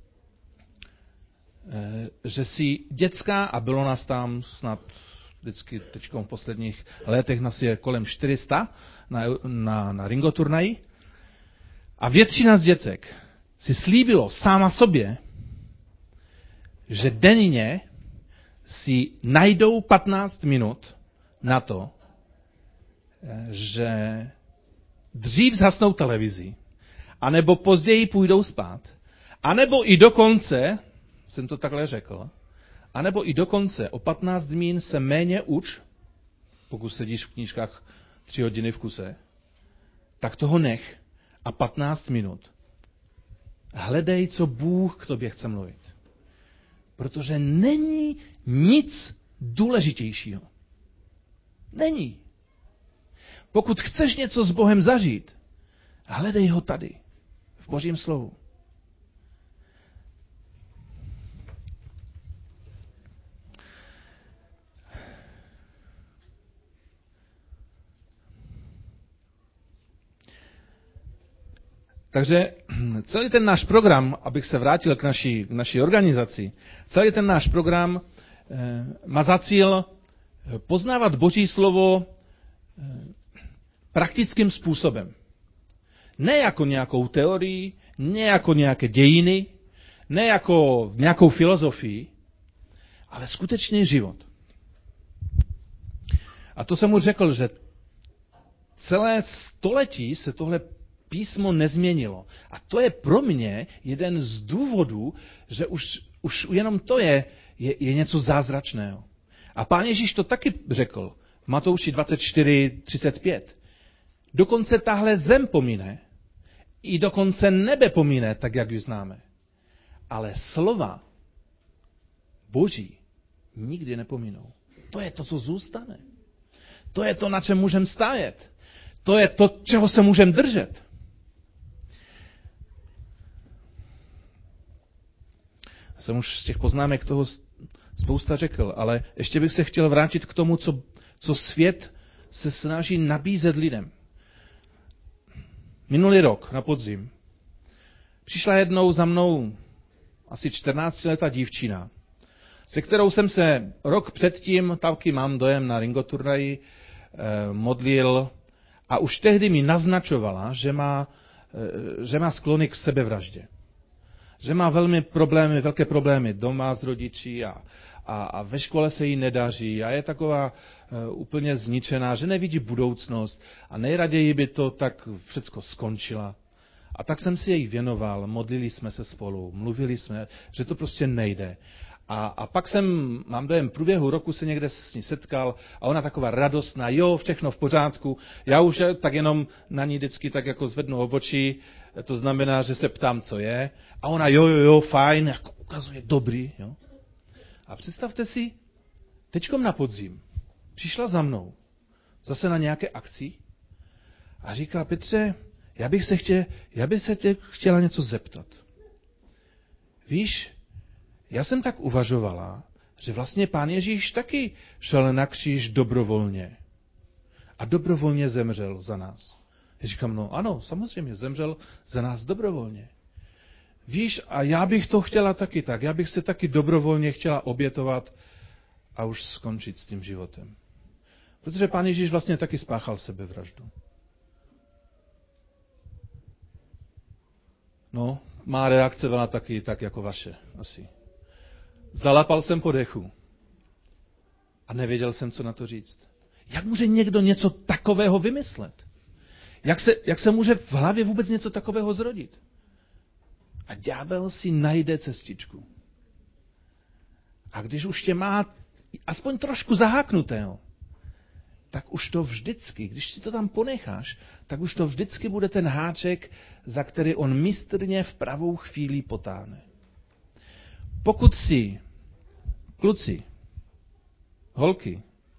Že si dětská, a bylo nás tam snad vždycky teď v posledních letech nás je kolem čtyři sta na, na, na Ringo turnaji, a většina z děcek si slíbilo sama sobě, že denně si najdou patnáct minut na to, že dřív zhasnou televizi, anebo později půjdou spát, anebo i dokonce, jsem to takhle řekl, anebo i dokonce o patnáct min se méně uč, pokud sedíš v knížkách tři hodiny v kuse, tak toho nech a patnáct minut. Hledej, co Bůh k tobě chce mluvit. Protože není nic důležitějšího. Není. Pokud chceš něco s Bohem zažít, hledej ho tady, v Božím slovu. Takže celý ten náš program, abych se vrátil k naší, k naší organizaci, celý ten náš program eh, má za cíl poznávat Boží slovo eh, praktickým způsobem. Ne jako nějakou teorii, ne jako nějaké dějiny, ne jako nějakou filozofii, ale skutečný život. A to jsem už řekl, že celé století se tohle písmo nezměnilo. A to je pro mě jeden z důvodů, že už, už jenom to je, je, je něco zázračného. A Pán Ježíš to taky řekl. Matouši dvacet čtyři třicet pět. Dokonce tahle zem pomine, i dokonce nebe pomine, tak jak ji známe. Ale slova Boží nikdy nepominou. To je to, co zůstane. To je to, na čem můžeme stájet. To je to, čeho se můžeme držet. Jsem už z těch poznámek toho spousta řekl, ale ještě bych se chtěl vrátit k tomu, co, co svět se snaží nabízet lidem. Minulý rok, na podzim, přišla jednou za mnou asi čtrnáctiletá dívčina, se kterou jsem se rok předtím, taky mám dojem na Ringo turnaji, eh, modlil a už tehdy mi naznačovala, že má, eh, že má sklony k sebevraždě. Že má velmi problémy, velké problémy doma s rodiči a, a, a ve škole se jí nedaří a je taková uh, úplně zničená, že nevidí budoucnost a nejraději by to tak všecko skončila. A tak jsem si jej věnoval, modlili jsme se spolu, mluvili jsme, že to prostě nejde. A, a pak jsem, mám dojem, v průběhu roku se někde s ní setkal a ona taková radostná, jo, všechno v pořádku. Já už tak jenom na ní vždycky tak jako zvednu obočí, to znamená, že se ptám, co je. A ona, jo, jo, jo, fajn, jako ukazuje, dobrý. Jo. A představte si, teďkom na podzim přišla za mnou, zase na nějaké akci a říká, Petře, já bych se, chtě, já bych se tě chtěla něco zeptat. víš, já jsem tak uvažovala, že vlastně Pán Ježíš taky šel na kříž dobrovolně. A dobrovolně zemřel za nás. Já říkám, no ano, samozřejmě, zemřel za nás dobrovolně. Víš, a já bych to chtěla taky tak. Já bych se taky dobrovolně chtěla obětovat a už skončit s tím životem. Protože Pán Ježíš vlastně taky spáchal sebevraždu. No, má reakce byla taky tak jako vaše, asi. Zalapal jsem po dechu a nevěděl jsem, co na to říct. Jak může někdo něco takového vymyslet? Jak se, jak se může v hlavě vůbec něco takového zrodit? A ďábel si najde cestičku. A když už tě má aspoň trošku zaháknutého, tak už to vždycky, když si to tam ponecháš, tak už to vždycky bude ten háček, za který on mistrně v pravou chvíli potáhne. Pokud si kluci, holky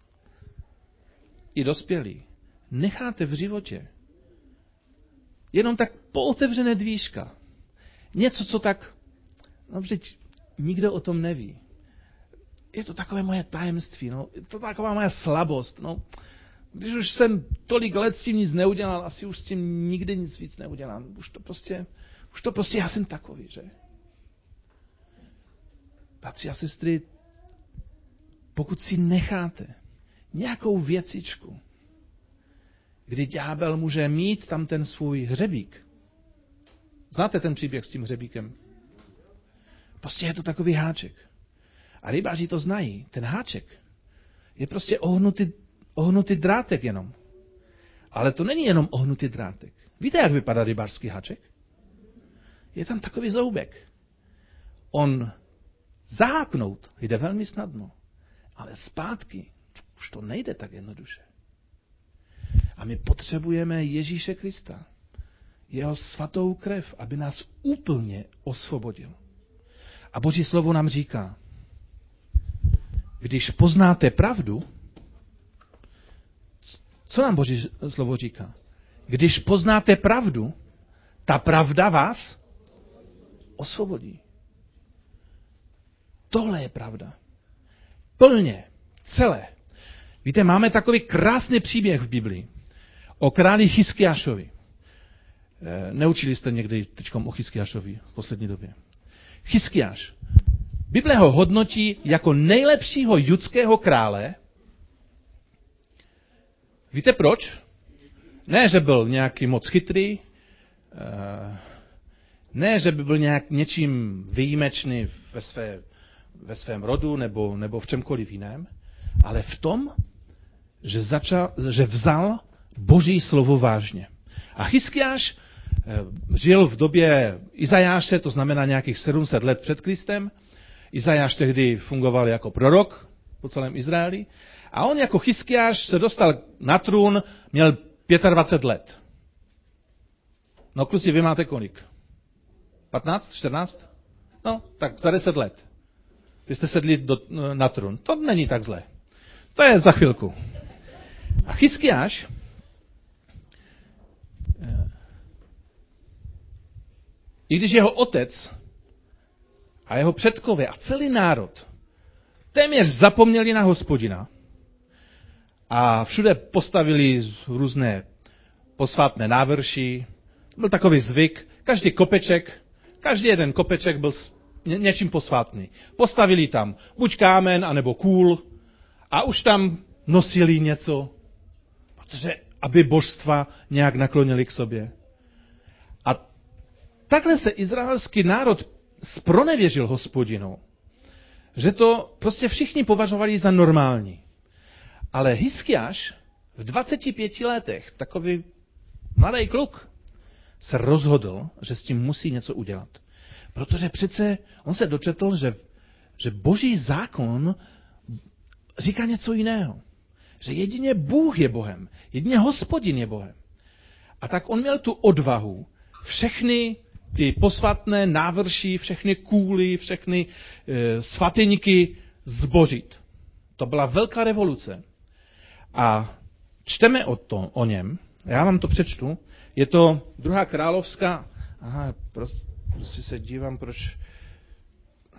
i dospělí necháte v životě jenom tak pootevřené dvířka, něco, co tak, no vždyť nikdo o tom neví. Je to takové moje tajemství, no, je to taková moje slabost. No. Když už jsem tolik let s tím nic neudělal, asi už s tím nikdy nic víc neudělám. Už to prostě, už to prostě já jsem takový, že? Bratři a sestry, pokud si necháte nějakou věcičku, kdy ďábel může mít tam ten svůj hřebík. Znáte ten příběh s tím hřebíkem? Prostě je to takový háček. A rybáři to znají. Ten háček je prostě ohnutý, ohnutý drátek jenom. Ale to není jenom ohnutý drátek. Víte, jak vypadá rybářský háček? Je tam takový zoubek. On zaháknout jde velmi snadno. Ale zpátky už to nejde tak jednoduše. A my potřebujeme Ježíše Krista. Jeho svatou krev, aby nás úplně osvobodil. A Boží slovo nám říká, když poznáte pravdu, co nám Boží slovo říká? Když poznáte pravdu, ta pravda vás osvobodí. Tohle je pravda. Plně, celé. Víte, máme takový krásný příběh v Biblii o králi Chiskiášovi. Neučili jste někdy teďkom o Chiskiášovi v poslední době. Chiskiáš. Bible ho hodnotí jako nejlepšího judského krále. Víte proč? Ne, že byl nějaký moc chytrý, ne, že by byl nějak něčím výjimečný ve, své, ve svém rodu nebo, nebo v čemkoliv jiném, ale v tom, že, začal, že vzal Boží slovo vážně. A Chiskiáš žil v době Izajáše, to znamená nějakých sedm set let před Kristem. Izajáš tehdy fungoval jako prorok po celém Izraeli. A on jako Chiskiáš se dostal na trůn, měl dvacet pět let. No kluci, vy máte kolik? patnáct? čtrnáct? No, tak za deset let. Vy jste sedli do, na trůn. To není tak zlé. To je za chvilku. A Chiskiáš i když jeho otec a jeho předkové a celý národ téměř zapomněli na Hospodina a všude postavili různé posvátné návrší, byl takový zvyk, každý kopeček, každý jeden kopeček byl ně, něčím posvátný. Postavili tam buď kámen, anebo kůl a už tam nosili něco, protože aby božstva nějak naklonili k sobě. A takhle se izraelský národ zpronevěřil Hospodinu, že to prostě všichni považovali za normální. Ale Hiskiáš v dvaceti pěti letech, takový mladý kluk, se rozhodl, že s tím musí něco udělat. Protože přece on se dočetl, že, že Boží zákon říká něco jiného. Že jedině Bůh je Bohem, jedině Hospodin je Bohem. A tak on měl tu odvahu všechny ty posvatné návrší, všechny kůly, všechny e, svatyňky zbořit. To byla velká revoluce. A čteme o, to, o něm, já vám to přečtu, je to druhá královská, aha, prostě se dívám, proč,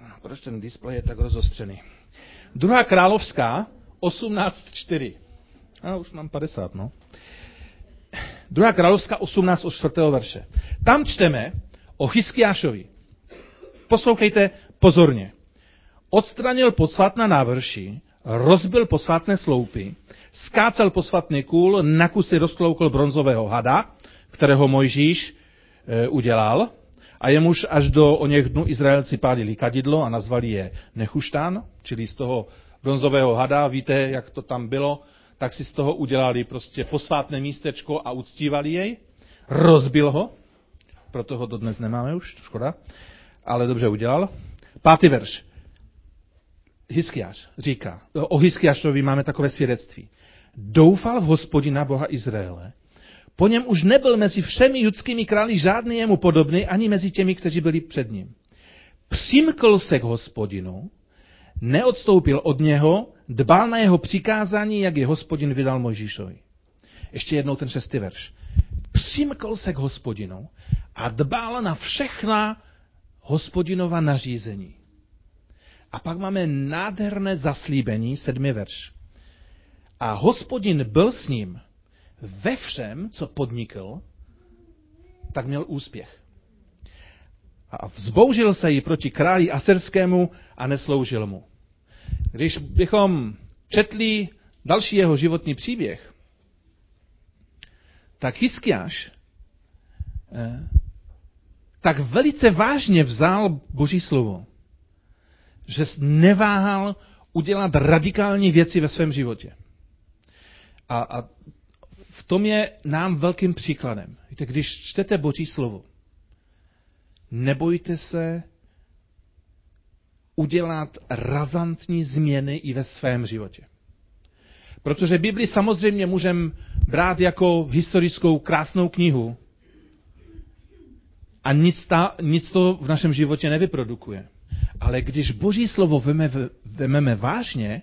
Proč ten displej je tak rozostřený? Druhá královská, osmnáct čtyři. A už mám padesát, no. Druhá královská, osmnáct od čtvrtého verše. Tam čteme o Hiskiášovi. Poslouchejte pozorně. Odstranil posvátná návrší, rozbil posvátné sloupy, skácel posvátný kůl, na kusy rozkloukl bronzového hada, kterého Mojžíš e, udělal, a jemuž až do o něch dnů Izraelci pálili kadidlo a nazvali je Nechuštán, čili z toho bronzového hada, víte, jak to tam bylo, tak si z toho udělali prostě posvátné místečko a uctívali jej. Rozbil ho, proto ho dodnes nemáme už, škoda, ale dobře udělal. Pátý verš. Hiskiáš říká, o Hiskiášovi máme takové svědectví. Doufal v Hospodina Boha Izraele. Po něm už nebyl mezi všemi judskými králi žádný jemu podobný, ani mezi těmi, kteří byli před ním. Přimkl se k Hospodinu, neodstoupil od něho, dbal na jeho přikázání, jak je Hospodin vydal Mojžíšovi. Ještě jednou ten šestý verš. Přimkl se k Hospodinu a dbal na všechna Hospodinova nařízení. A pak máme nádherné zaslíbení, sedmý verš. A Hospodin byl s ním ve všem, co podnikl, tak měl úspěch. A vzbouřil se jí proti králi asyrskému a nesloužil mu. Když bychom četli další jeho životní příběh, tak Hiskiáš tak velice vážně vzal Boží slovo, že neváhal udělat radikální věci ve svém životě. A, a v tom je nám velkým příkladem. Víte, když čtete Boží slovo, nebojte se udělat razantní změny i ve svém životě. Protože Bibli samozřejmě můžeme brát jako historickou krásnou knihu a nic, ta, nic to v našem životě nevyprodukuje. Ale když Boží slovo veme, vememe vážně,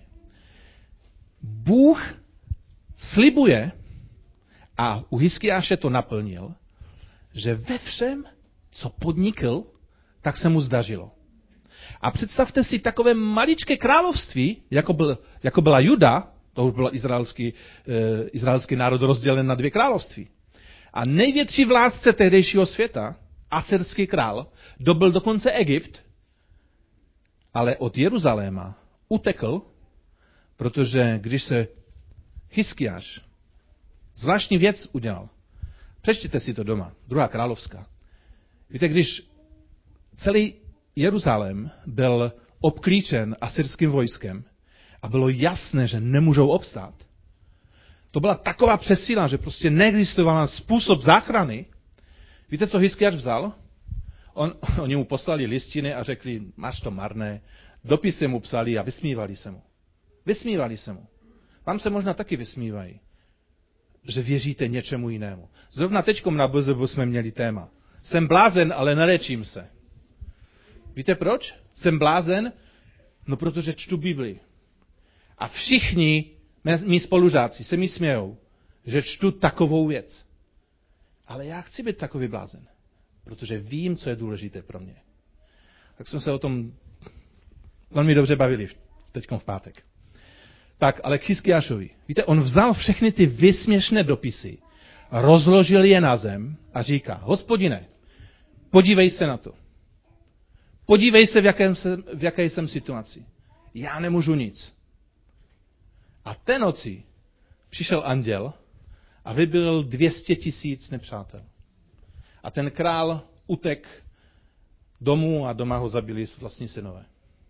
Bůh slibuje, a u Hiskiáše to naplnil, že ve všem, co podnikl, tak se mu zdařilo. A představte si takové maličké království, jako, byl, jako byla Juda, to už byl izraelský, e, izraelský národ rozdělen na dvě království. A největší vládce tehdejšího světa, asyrský král, dobyl dokonce Egypt, ale od Jeruzaléma utekl, protože když se Hiskiáš zvláštní věc udělal. Přečtěte si to doma. Druhá královská. Víte, když celý Jeruzalém byl obklíčen asyrským vojskem a bylo jasné, že nemůžou obstát, to byla taková přesíla, že prostě neexistoval způsob záchrany. Víte, co Hiskiáš vzal? On, oni mu poslali listiny a řekli, máš to marné. Dopisy mu psali a vysmívali se mu. Vysmívali se mu. Vám se možná taky vysmívají, že věříte něčemu jinému. Zrovna teďkom na B Z B jsme měli téma. Jsem blázen, ale neléčím se. Víte proč? Jsem blázen? No protože čtu Bibli. A všichni mý spolužáci se mi smějou, že čtu takovou věc. Ale já chci být takový blázen, protože vím, co je důležité pro mě. Tak jsme se o tom velmi dobře bavili teďkom v pátek. Tak, ale k Hiskiášovi. Víte, on vzal všechny ty vysměšné dopisy, rozložil je na zem a říká, Hospodine, podívej se na to. Podívej se, v, jakém jsem, v jaké jsem situaci. Já nemůžu nic. A té noci přišel anděl a vybil dvě stě tisíc nepřátel. A ten král utek domů a doma ho zabili vlastní synové.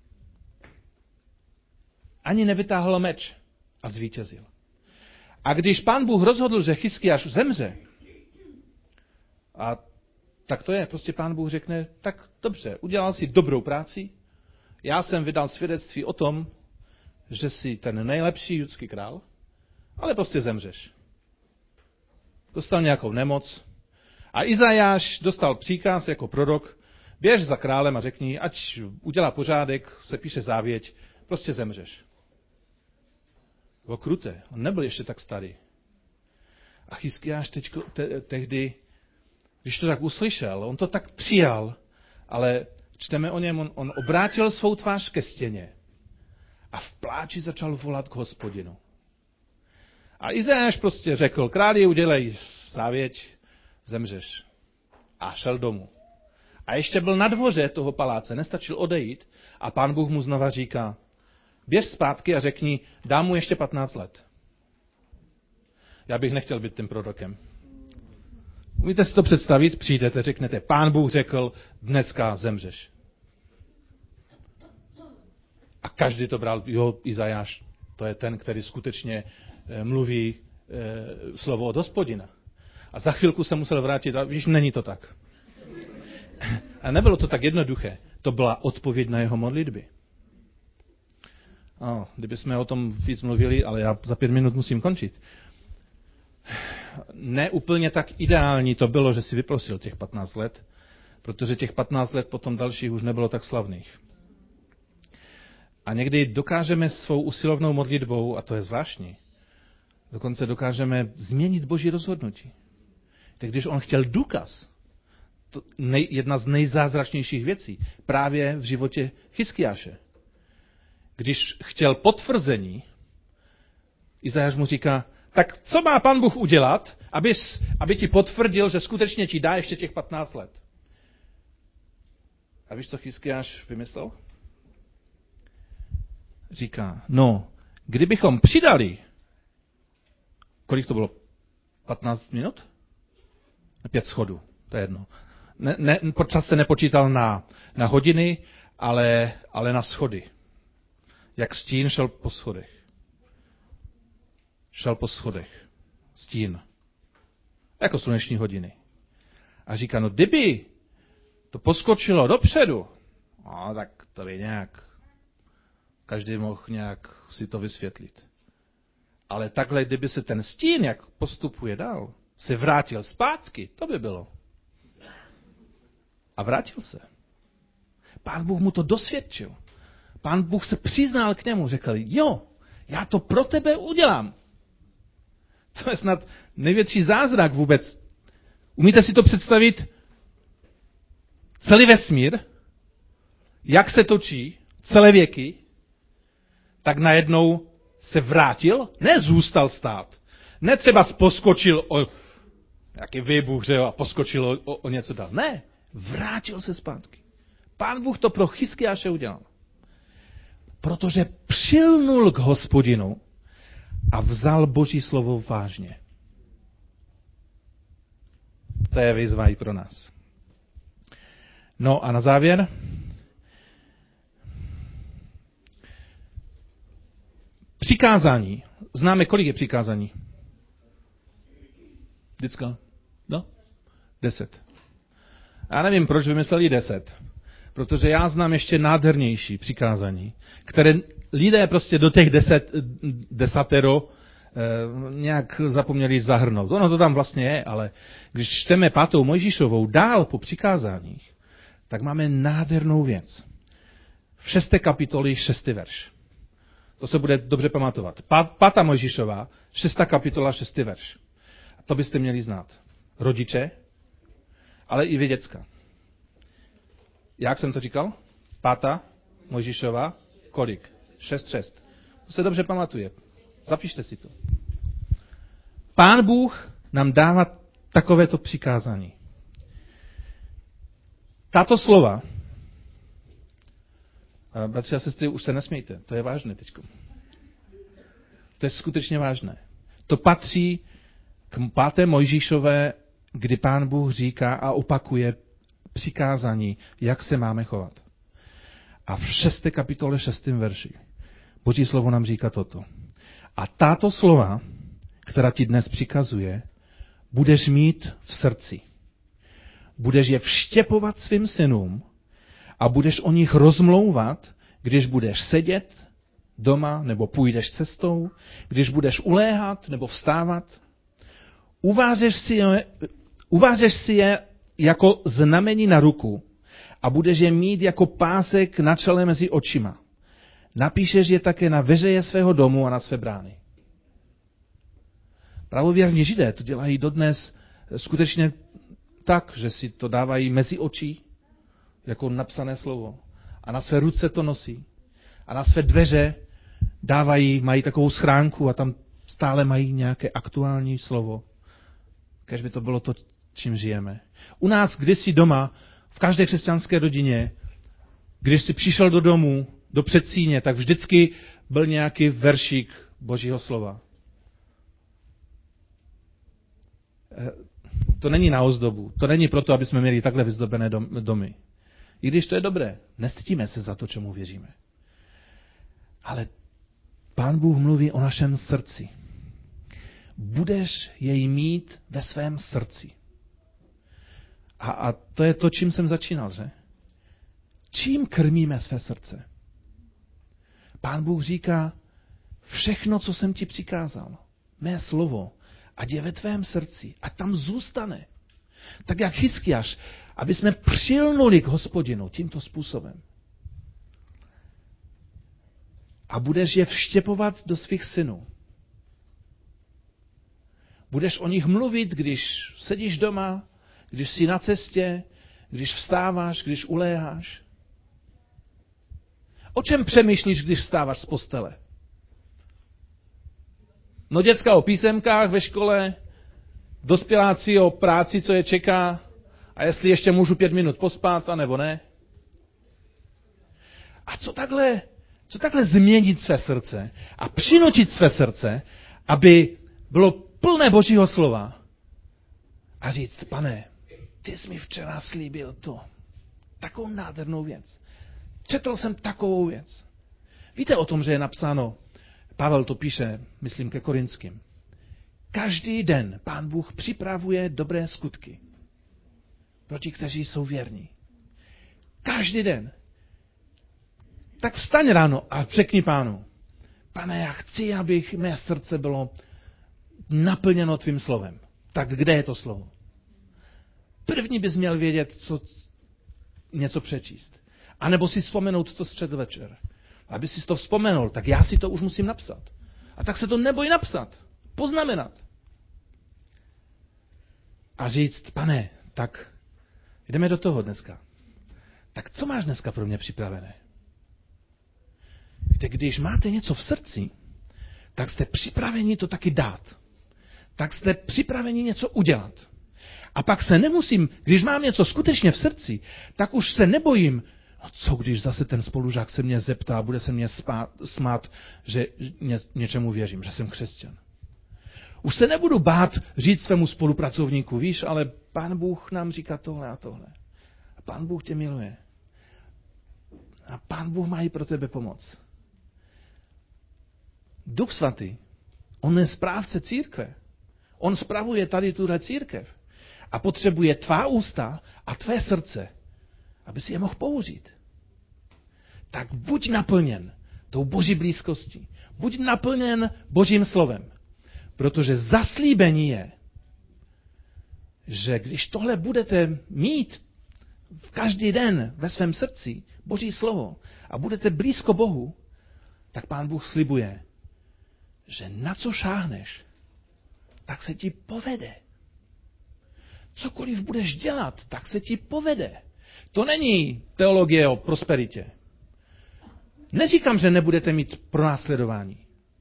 Ani nevytáhl meč a zvítězil. A když Pán Bůh rozhodl, že Hiskiáš zemře, a tak to je, prostě Pán Bůh řekne, tak dobře, udělal si dobrou práci, já jsem vydal svědectví o tom, že jsi ten nejlepší judský král, ale prostě zemřeš. Dostal nějakou nemoc a Izajáš dostal příkaz jako prorok, běž za králem a řekni, ať udělá pořádek, se píše závěť, prostě zemřeš. Bylo kruté, on nebyl ještě tak starý. A Hiskiáš teďko, te, tehdy, když to tak uslyšel, on to tak přijal, ale čteme o něm, on, on obrátil svou tvář ke stěně a v pláči začal volat k Hospodinu. A Izajáš prostě řekl, králi, udělej závěť, zemřeš. A šel domů. A ještě byl na dvoře toho paláce, nestačil odejít a Pán Bůh mu znova říká, běž zpátky a řekni, dám mu ještě patnáct let. Já bych nechtěl být tím prorokem. Umíte si to představit? Přijdete, řeknete, Pán Bůh řekl, dneska zemřeš. A každý to bral, jo, Izajáš, to je ten, který skutečně e, mluví e, slovo od Hospodina. A za chvilku se musel vrátit a víš, není to tak. A nebylo to tak jednoduché. To byla odpověď na jeho modlitby. Oh, kdybychom o tom víc mluvili, ale já za pět minut musím končit. Ne úplně tak ideální to bylo, že si vyprosil těch patnáct let, protože těch patnáct let potom dalších už nebylo tak slavných. A někdy dokážeme svou usilovnou modlitbou, a to je zvláštní, dokonce dokážeme změnit Boží rozhodnutí. Tak když on chtěl důkaz, to nej, jedna z nejzázračnějších věcí, právě v životě Chiskiáše. Když chtěl potvrzení, Izajáš mu říká, tak co má Pán Bůh udělat, abys, aby ti potvrdil, že skutečně ti dá ještě těch patnáct let? A víš, co Chiskiáš vymyslel? Říká, no, kdybychom přidali, kolik to bylo? patnáct minut? Pět schodů, to je jedno. Ne, ne, čas se nepočítal na, na hodiny, ale, ale na schody. Jak stín šel po schodech. Šel po schodech. Stín. Jako sluneční hodiny. A říká, no kdyby to poskočilo dopředu, no, tak to by nějak, každý mohl nějak si to vysvětlit. Ale takhle, kdyby se ten stín, jak postupuje dál, se vrátil zpátky, to by bylo. A vrátil se. Pán Bůh mu to dosvědčil. Pán Bůh se přiznal k němu, řekl, jo, já to pro tebe udělám. To je snad největší zázrak vůbec. Umíte si to představit? Celý vesmír, jak se točí, celé věky, tak najednou se vrátil, ne zůstal stát. Ne třeba poskočil o jaký výbuch, že jo, a poskočil o, o, o něco dál. Ne, vrátil se zpátky. Pán Bůh to pro Chiskiáše udělal. Protože přilnul k Hospodinu a vzal Boží slovo vážně. To je výzva i pro nás. No a na závěr. Přikázání. Známe, kolik je přikázání? Vždycka? No? Deset. Já nevím, proč vymysleli deset. Protože já znám ještě nádhernější přikázání, které lidé prostě do těch deset, desatero eh, nějak zapomněli zahrnout. Ono to tam vlastně je, ale když čteme pátou Mojžíšovou dál po přikázáních, tak máme nádhernou věc. V šesté kapitoli šestý verš. To se bude dobře pamatovat. Pátá Mojžíšová, šestá kapitola, šestý verš. A to byste měli znát. Rodiče, ale i vy děcka. Jak jsem to říkal? Pátá Mojžíšová, kolik? Šest, šest. To se dobře pamatuje. Zapište si to. Pán Bůh nám dává takovéto přikázání. Tato slova, a bratři a sestry, už se nesmějte, to je vážné teďko. To je skutečně vážné. To patří k páté Mojžíšové, kdy Pán Bůh říká a opakuje přikázání, jak se máme chovat. A v šesté kapitole šestém verši Boží slovo nám říká toto. A tato slova, která ti dnes přikazuje, budeš mít v srdci. Budeš je vštěpovat svým synům a budeš o nich rozmlouvat, když budeš sedět doma nebo půjdeš cestou, když budeš uléhat nebo vstávat. Uvážeš si je, uvážeš si je jako znamení na ruku a budeš je mít jako pásek na čele mezi očima. Napíšeš je také na veřeje svého domu a na své brány. Pravověrní Židé to dělají dodnes skutečně tak, že si to dávají mezi oči, jako napsané slovo. A na své ruce to nosí. A na své dveře dávají, mají takovou schránku a tam stále mají nějaké aktuální slovo. Kéž by to bylo to, čím žijeme. U nás kdysi doma, v každé křesťanské rodině, když si přišel do domu, do předsíně, tak vždycky byl nějaký veršík Božího slova. To není na ozdobu. To není proto, aby jsme měli takhle vyzdobené domy. I když to je dobré, nestydíme se za to, čemu věříme. Ale Pán Bůh mluví o našem srdci. Budeš jej mít ve svém srdci. A, a to je to, čím jsem začínal, že? Čím krmíme své srdce? Pán Bůh říká, všechno, co jsem ti přikázal, mé slovo, ať je ve tvém srdci, ať tam zůstane. Tak jak Hyskiáš, aby jsme přilnuli k Hospodinu tímto způsobem. A budeš je vštěpovat do svých synů. Budeš o nich mluvit, když sedíš doma, když jsi na cestě, když vstáváš, když uléháš. O čem přemýšlíš, když vstáváš z postele? No děcka o písemkách ve škole, dospěláci o práci, co je čeká, a jestli ještě můžu pět minut pospat, anebo ne. A co takhle, co takhle změnit své srdce a přinutit své srdce, aby bylo plné Božího slova a říct, Pane, ty jsi mi včera slíbil to, takovou nádhernou věc. Četl jsem takovou věc. Víte o tom, že je napsáno, Pavel to píše, myslím ke Korinským. Každý den Pán Bůh připravuje dobré skutky pro ti, kteří jsou věrní. Každý den. Tak vstaň ráno a řekni Pánu, Pane, já chci, abych mé srdce bylo naplněno tvým slovem. Tak kde je to slovo? První bys měl vědět, co něco přečíst. A nebo si vzpomenout, co střed večer. Aby si to vzpomenul, tak já si to už musím napsat. A tak se to neboj napsat. Poznamenat. A říct, Pane, tak jdeme do toho dneska. Tak co máš dneska pro mě připravené? Víte, když máte něco v srdci, tak jste připraveni to taky dát. Tak jste připraveni něco udělat. A pak se nemusím, když mám něco skutečně v srdci, tak už se nebojím, no co když zase ten spolužák se mě zeptá, bude se mě spát, smát, že ně, něčemu věřím, že jsem křesťan. Už se nebudu bát říct svému spolupracovníku, víš, ale Pán Bůh nám říká tohle a tohle. A Pán Bůh tě miluje. A Pán Bůh má i pro tebe pomoc. Duch Svatý, on je správce církve. On spravuje tady tuhle církev. A potřebuje tvá ústa a tvé srdce, aby si je mohl použít. Tak buď naplněn tou Boží blízkostí. Buď naplněn Božím slovem. Protože zaslíbení je, že když tohle budete mít v každý den ve svém srdci, Boží slovo, a budete blízko Bohu, tak Pán Bůh slibuje, že na co šáhneš, tak se ti povede. Cokoliv budeš dělat, tak se ti povede. To není teologie o prosperitě. Neříkám, že nebudete mít pronásledování.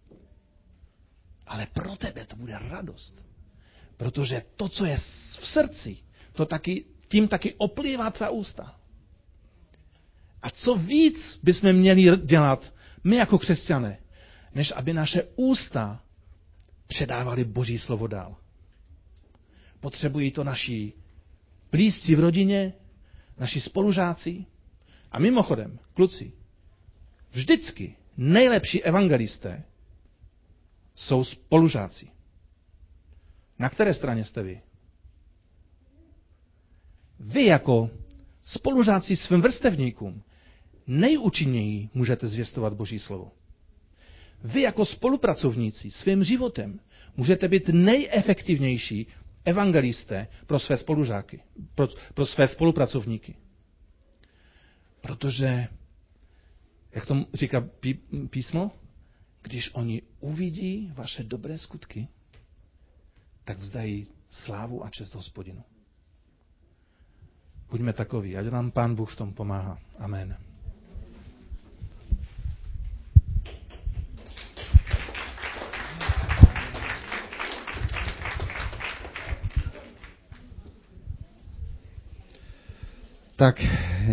Ale pro tebe to bude radost. Protože to, co je v srdci, to taky, tím taky oplývá tvá ústa. A co víc bychom měli dělat my jako křesťané, než aby naše ústa předávali Boží slovo dál. Potřebují to naši blízcí v rodině, naši spolužáci. A mimochodem, kluci, vždycky nejlepší evangelisté jsou spolužáci. Na které straně jste vy? Vy jako spolužáci svým vrstevníkům nejúčinněji můžete zvěstovat Boží slovo. Vy jako spolupracovníci svým životem můžete být nejefektivnější evangelisté pro své spolužáky, pro, pro své spolupracovníky. Protože, jak to říká pí, písmo, když oni uvidí vaše dobré skutky, tak vzdají slávu a čest Hospodinu. Buďme takoví, ať nám Pán Bůh v tom pomáhá. Amen. Tak